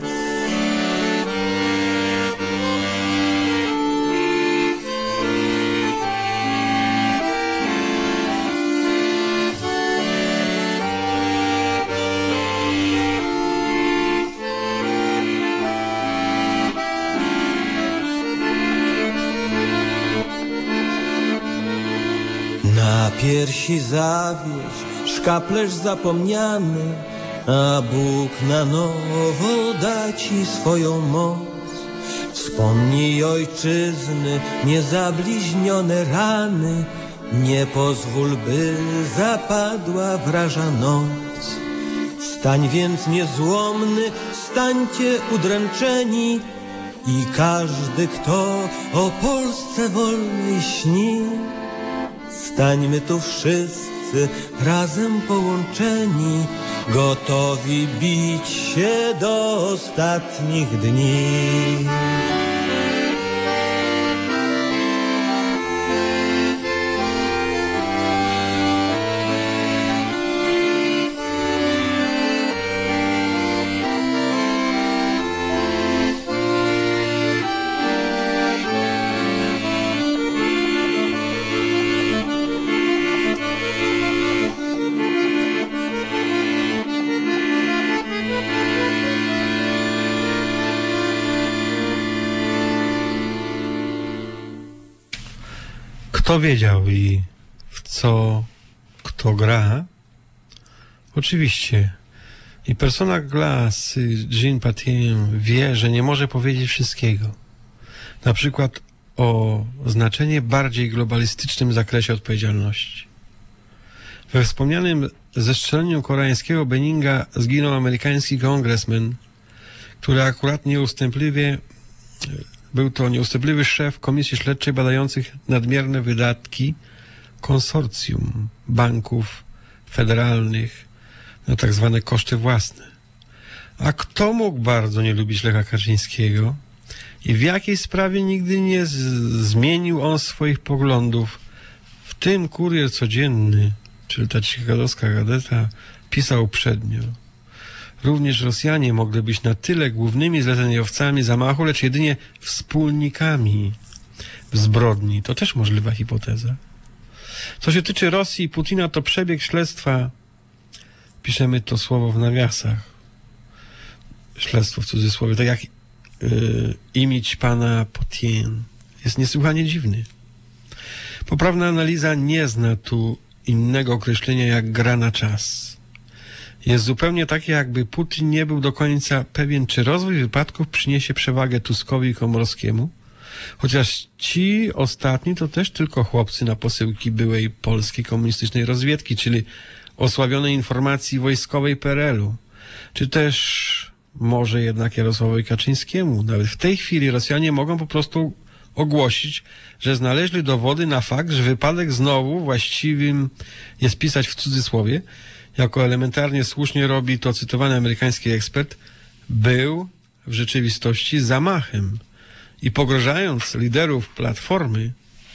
Na piersi zawieś szkaplerz zapomniany, a Bóg na nowo da ci swoją moc. Wspomnij ojczyzny, niezabliźnione rany, nie pozwól, by zapadła wraża noc. Stań więc niezłomny, stańcie udręczeni i każdy, kto o Polsce wolnej śni. Stańmy tu wszyscy razem połączeni, gotowi bić się do ostatnich dni. Kto wiedział i w co kto gra? Oczywiście. I persona glace Jean Patin wie, że nie może powiedzieć wszystkiego. Na przykład o znaczenie bardziej globalistycznym zakresie odpowiedzialności. We wspomnianym zestrzeleniu koreańskiego Benninga zginął amerykański kongresmen, który akurat był to nieustępliwy szef Komisji Śledczej badających nadmierne wydatki konsorcjum banków federalnych na tak zwane koszty własne. A kto mógł bardzo nie lubić Lecha Kaczyńskiego i w jakiej sprawie nigdy nie zmienił on swoich poglądów? W tym Kurier Codzienny, czyli ta chicagowska gazeta, pisał uprzednio. Również Rosjanie mogli być na tyle głównymi zleceniowcami zamachu, lecz jedynie wspólnikami w zbrodni. To też możliwa hipoteza. Co się tyczy Rosji i Putina, to przebieg śledztwa, piszemy to słowo w nawiasach, śledztwo w cudzysłowie, tak jak imidż pana Putin, jest niesłychanie dziwny. Poprawna analiza nie zna tu innego określenia jak gra na czas. Jest zupełnie takie, jakby Putin nie był do końca pewien, czy rozwój wypadków przyniesie przewagę Tuskowi i Komorowskiemu, chociaż ci ostatni to też tylko chłopcy na posyłki byłej polskiej komunistycznej rozwiedki, czyli osławionej informacji wojskowej PRL-u, czy też może jednak Jarosławowi Kaczyńskiemu. Nawet w tej chwili Rosjanie mogą po prostu ogłosić, że znaleźli dowody na fakt, że wypadek znowu właściwym jest pisać w cudzysłowie, jako elementarnie słusznie robi to cytowany amerykański ekspert, był w rzeczywistości zamachem i pogrożając liderów Platformy,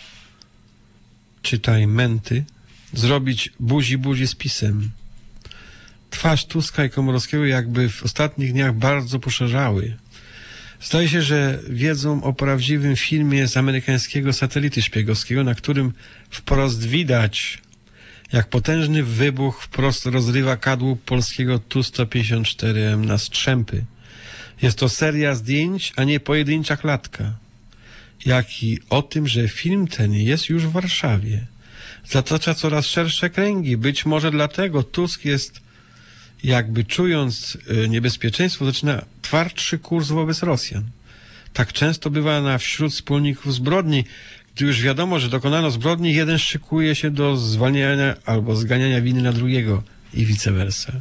czytaj Menty, zrobić buzi z PiS-em. Twarz Tuska i Komorowskiego jakby w ostatnich dniach bardzo poszerzały. Zdaje się, że wiedzą o prawdziwym filmie z amerykańskiego satelity szpiegowskiego, na którym wprost widać, jak potężny wybuch wprost rozrywa kadłub polskiego Tu-154M na strzępy. Jest to seria zdjęć, a nie pojedyncza klatka. Jak i o tym, że film ten jest już w Warszawie. Zatacza coraz szersze kręgi. Być może dlatego Tusk jest, jakby czując niebezpieczeństwo, zaczyna twardszy kurs wobec Rosjan. Tak często bywa wśród wspólników zbrodni. Gdy już wiadomo, że dokonano zbrodni, jeden szykuje się do zwalniania albo zganiania winy na drugiego i vice versa.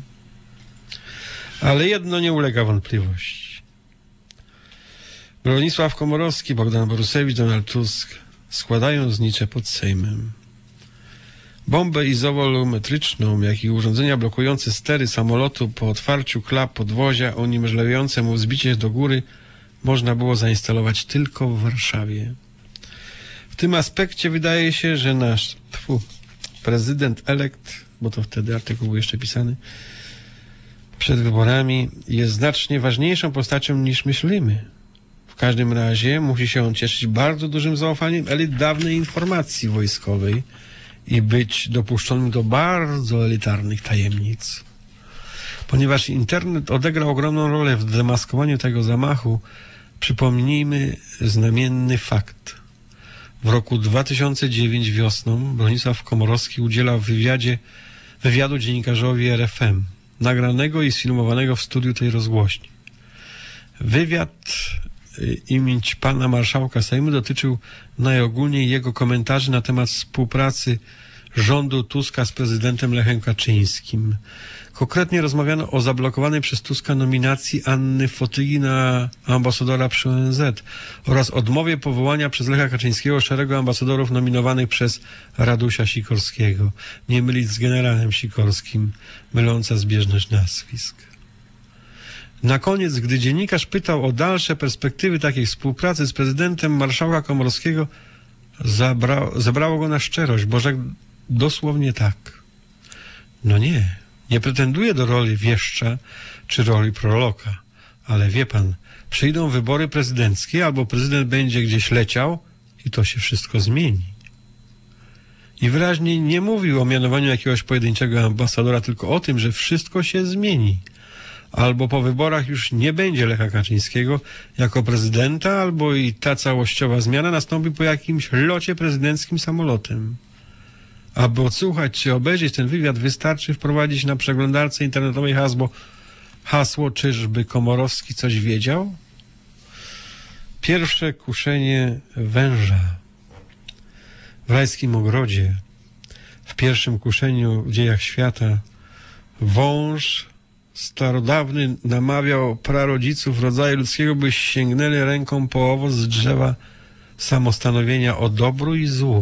Ale jedno nie ulega wątpliwości. Bronisław Komorowski, Bogdan Borusewicz, Donald Tusk składają znicze pod Sejmem. Bombę izowolumetryczną, jak i urządzenia blokujące stery samolotu po otwarciu klap podwozia uniemożliwiające mu wzbicie do góry można było zainstalować tylko w Warszawie. W tym aspekcie wydaje się, że nasz prezydent elekt, bo to wtedy artykuł był jeszcze pisany, przed wyborami jest znacznie ważniejszą postacią niż myślimy. W każdym razie musi się on cieszyć bardzo dużym zaufaniem elit dawnej informacji wojskowej i być dopuszczonym do bardzo elitarnych tajemnic. Ponieważ internet odegrał ogromną rolę w demaskowaniu tego zamachu, przypomnijmy znamienny fakt. W roku 2009 wiosną Bronisław Komorowski udzielał wywiadu dziennikarzowi RFM, nagranego i sfilmowanego w studiu tej rozgłośni. Wywiad imić pana marszałka Sejmu dotyczył najogólniej jego komentarzy na temat współpracy rządu Tuska z prezydentem Lechem Kaczyńskim. Konkretnie rozmawiano o zablokowanej przez Tuska nominacji Anny Fotygi na ambasadora przy ONZ oraz odmowie powołania przez Lecha Kaczyńskiego szeregu ambasadorów nominowanych przez Radusia Sikorskiego. Nie mylić z generałem Sikorskim, myląca zbieżność nazwisk. Na koniec, gdy dziennikarz pytał o dalsze perspektywy takiej współpracy z prezydentem, marszałka Komorowskiego zebrało go na szczerość, bo rzekł dosłownie tak. No nie pretenduję do roli wieszcza czy roli proroka, ale wie pan, przyjdą wybory prezydenckie albo prezydent będzie gdzieś leciał i to się wszystko zmieni. I wyraźnie nie mówił o mianowaniu jakiegoś pojedynczego ambasadora, tylko o tym, że wszystko się zmieni. Albo po wyborach już nie będzie Lecha Kaczyńskiego jako prezydenta, albo i ta całościowa zmiana nastąpi po jakimś locie prezydenckim samolotem. Aby odsłuchać czy obejrzeć ten wywiad, wystarczy wprowadzić na przeglądarce internetowej hasło czyżby Komorowski coś wiedział? Pierwsze kuszenie węża. W rajskim ogrodzie, w pierwszym kuszeniu w dziejach świata, wąż starodawny namawiał prarodziców rodzaju ludzkiego, by sięgnęli ręką po owoc z drzewa samostanowienia o dobru i złu.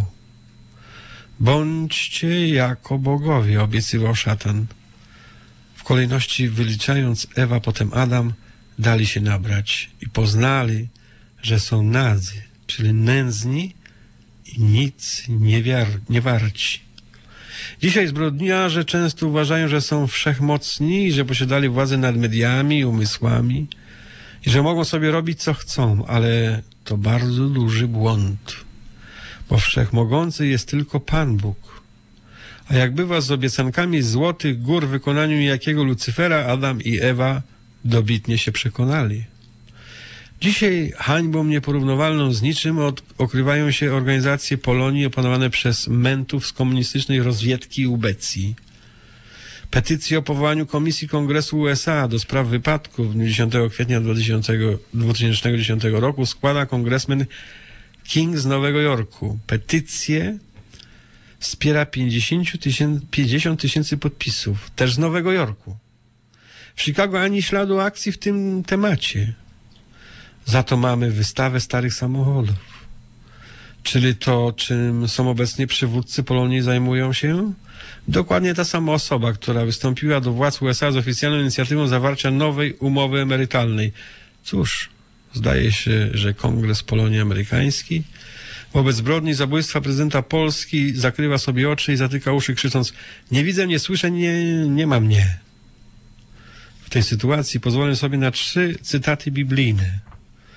Bądźcie jako bogowie, obiecywał szatan. W kolejności wyliczając Ewa, potem Adam, dali się nabrać i poznali, że są nadzy, czyli nędzni i nic nie warci. Dzisiaj zbrodniarze często uważają, że są wszechmocni i że posiadali władzę nad mediami i umysłami i że mogą sobie robić co chcą, ale to bardzo duży błąd, bo wszechmogący jest tylko Pan Bóg. A jak bywa z obiecankami złotych gór w wykonaniu jakiego Lucyfera, Adam i Ewa dobitnie się przekonali. Dzisiaj hańbą nieporównywalną z niczym okrywają się organizacje Polonii opanowane przez mentów z komunistycznej rozwiedki i ubecji. Petycję o powołaniu Komisji Kongresu USA do spraw wypadków w dniu 10 kwietnia 2010 roku składa kongresmen King z Nowego Jorku. Petycję wspiera 50 tysięcy podpisów, też z Nowego Jorku. W Chicago ani śladu akcji w tym temacie. Za to mamy wystawę starych samochodów. Czyli to, czym są obecnie przywódcy Polonii zajmują się? Dokładnie ta sama osoba, która wystąpiła do władz USA z oficjalną inicjatywą zawarcia nowej umowy emerytalnej. Cóż, zdaje się, że Kongres Polonii Amerykański wobec zbrodni zabójstwa prezydenta Polski zakrywa sobie oczy i zatyka uszy, krzycząc: nie widzę, nie słyszę, nie ma mnie. W tej sytuacji pozwolę sobie na 3 cytaty biblijne.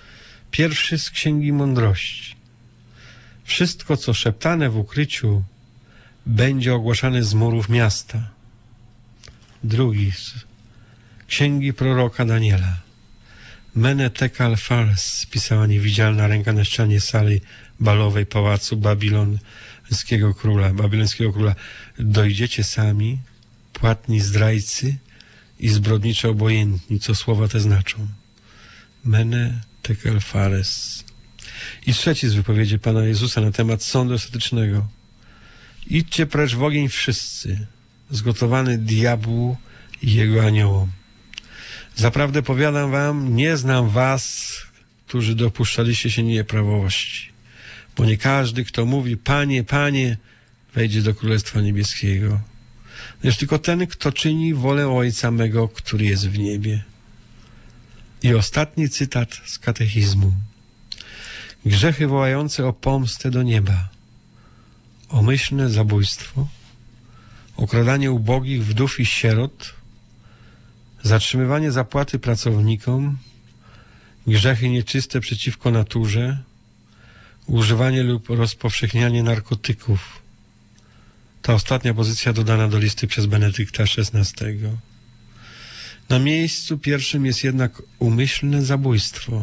Pierwszy z Księgi Mądrości. Wszystko, co szeptane w ukryciu, będzie ogłaszane z murów miasta. Drugi z Księgi proroka Daniela. Mene Tekel Phares, spisała niewidzialna ręka na ścianie sali balowej pałacu babilońskiego króla. Dojdziecie sami, płatni zdrajcy i zbrodnicze obojętni, co słowa te znaczą. Mene Tekel Phares. I trzeci z wypowiedzi Pana Jezusa na temat sądu ostatecznego. Idźcie precz w ogień wszyscy, zgotowany diabłu i jego aniołom. Zaprawdę powiadam wam, nie znam was, którzy dopuszczaliście się nieprawości. Bo nie każdy, kto mówi Panie, Panie, wejdzie do Królestwa Niebieskiego. Lecz tylko ten, kto czyni wolę Ojca mego, który jest w niebie. I ostatni cytat z katechizmu. Grzechy wołające o pomstę do nieba, umyślne zabójstwo, okradanie ubogich wdów i sierot, zatrzymywanie zapłaty pracownikom, grzechy nieczyste przeciwko naturze, używanie lub rozpowszechnianie narkotyków. Ta ostatnia pozycja dodana do listy przez Benedykta XVI. Na miejscu pierwszym jest jednak umyślne zabójstwo.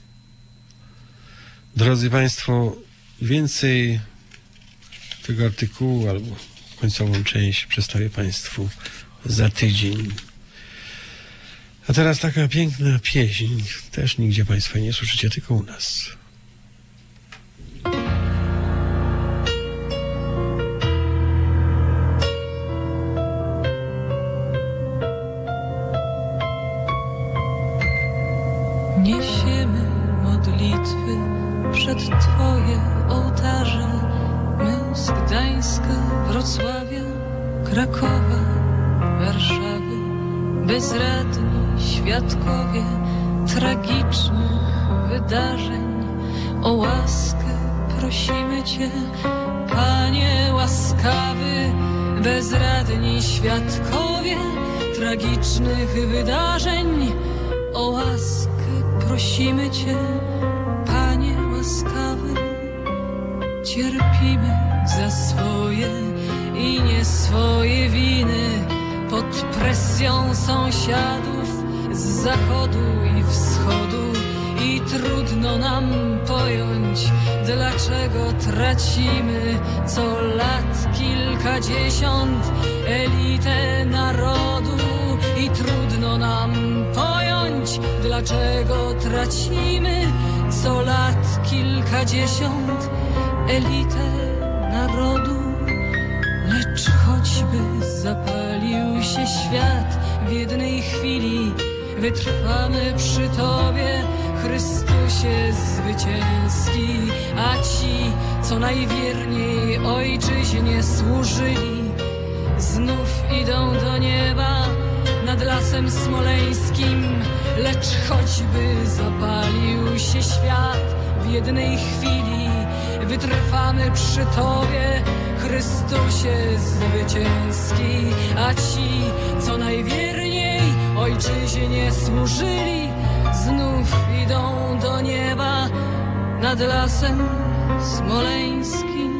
Drodzy Państwo, więcej tego artykułu albo końcową część przedstawię Państwu za tydzień. A teraz taka piękna pieśń. Też nigdzie Państwo nie słyszycie, tylko u nas. Niesiemy modlitwy przed Twoje ołtarze, my z Gdańska, Wrocławia, Krakowa, Warszawy, bezradni świadkowie tragicznych wydarzeń. O łaskę prosimy Cię, Panie łaskawy, bezradni świadkowie tragicznych wydarzeń. O łaskę prosimy Cię, Panie łaskawy. Cierpimy za swoje i nie swoje winy, pod presją sąsiadów z zachodu i wschodu. I trudno nam pojąć, dlaczego tracimy co lat kilkadziesiąt elitę narodu. I trudno nam pojąć, dlaczego tracimy co lat kilkadziesiąt elitę narodu. Lecz choćby zapalił się świat w jednej chwili, wytrwamy przy Tobie, Chrystusie zwycięski. A ci, co najwierniej Ojczyźnie służyli, znów idą do nieba nad Lasem Smoleńskim. Lecz choćby zapalił się świat w jednej chwili, wytrwamy przy Tobie, Chrystusie zwycięski. A ci, co najwierniej Ojczyźnie służyli, znów idą do nieba nad Lasem Smoleńskim.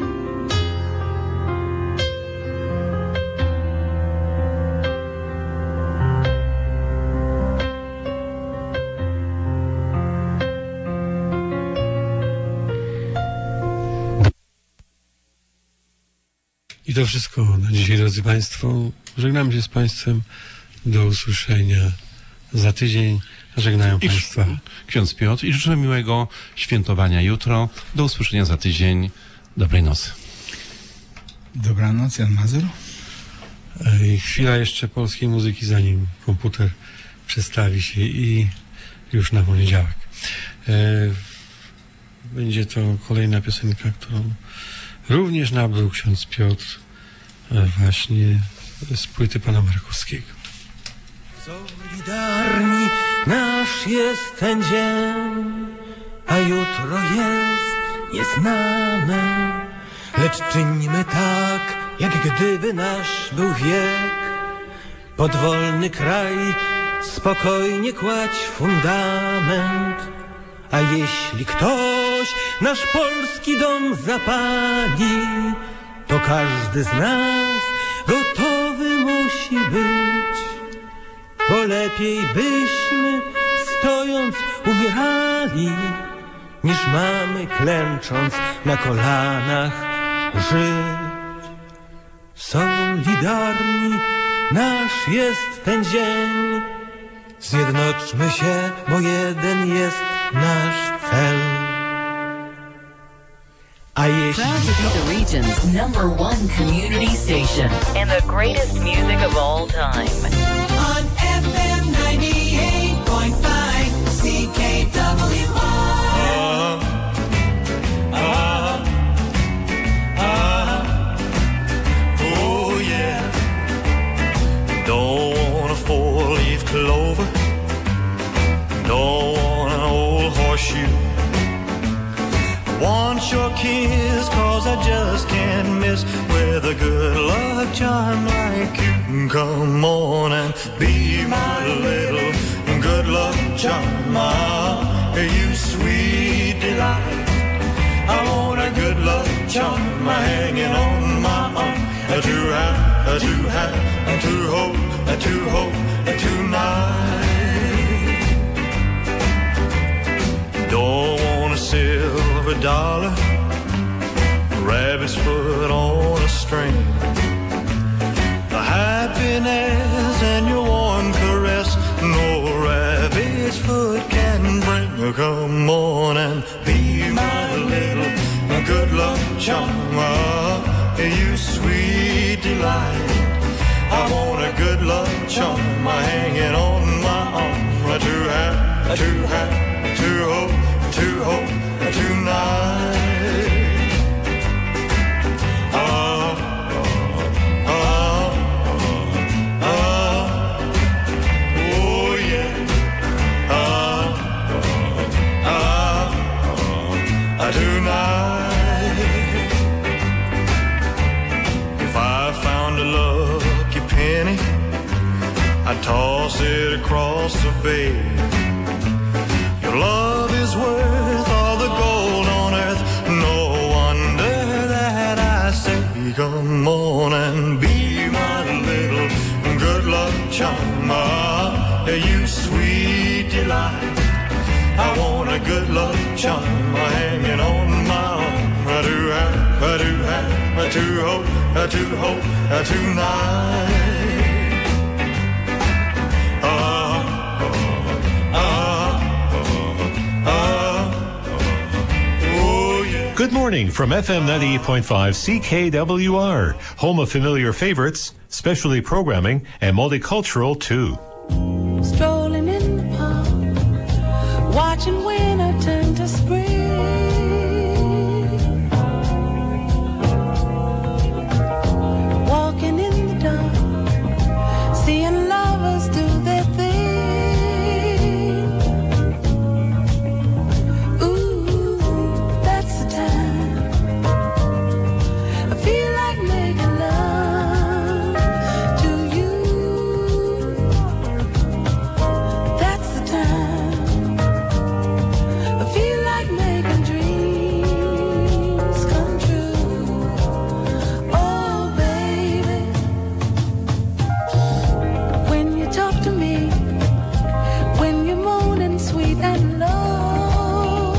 I to wszystko na dzisiaj, drodzy Państwo. Żegnam się z Państwem. Do usłyszenia za tydzień. Żegnają Państwa ksiądz Piotr i życzę miłego świętowania jutro. Do usłyszenia za tydzień. Dobrej nocy. Dobranoc, Jan Mazur. I chwila jeszcze polskiej muzyki, zanim komputer przestawi się i już na poniedziałek. Będzie to kolejna piosenka, którą również nabył ksiądz Piotr właśnie z płyty pana Markowskiego. Solidarni nasz jest ten dzień, a jutro jest nieznane. Lecz czyńmy tak, jak gdyby nasz był wiek. Pod wolny kraj spokojnie kładź fundament, A jeśli ktoś nasz polski dom zapali, to każdy z nas gotowy musi być, bo lepiej byśmy stojąc umierali, niż mamy klęcząc na kolanach żyć. Solidarni nasz jest ten dzień, zjednoczmy się, bo jeden jest nasz cel. A jeśli proud to be the region's #1 community station and the greatest music of all time. On FM 98.5 CKWR. Oh yeah. Don't want a four-leaf clover. Don't want an old horseshoe. Want your kiss, 'cause I just can't miss with a good luck charm like you. Come on and be my little good luck charm, you sweet delight. I want a good luck charm hanging on my arm, to have, to hold tonight. Don't want a silver dollar, rabbit's foot on a string. The happiness and your warm caress, no rabbit's foot can bring. Come on and be my little good luck charm, you sweet delight. I want a good luck charm hanging on my arm, to have, to hold tonight. Oh yeah. Tonight. If I found a lucky penny, I'd toss it across the bay. Your love is worth all the gold on earth. No wonder that I say, come on and be my little good luck charm, you sweet delight. I want a good luck charm hanging on my arm, to hold tonight. Good morning from FM 98.5 CKWR, home of familiar favorites, specialty programming, and multicultural too. Strolling in the park, watching winter turn to spring. Walking in the dark, seeing lovers do their thing. Ooh, that's the time I feel like making love to you. That's the time I feel like making dreams come true. Oh baby, when you talk to me, when you're moaning sweet and low,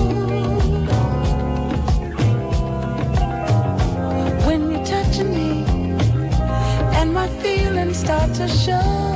when you're touching me and my feelings start to show.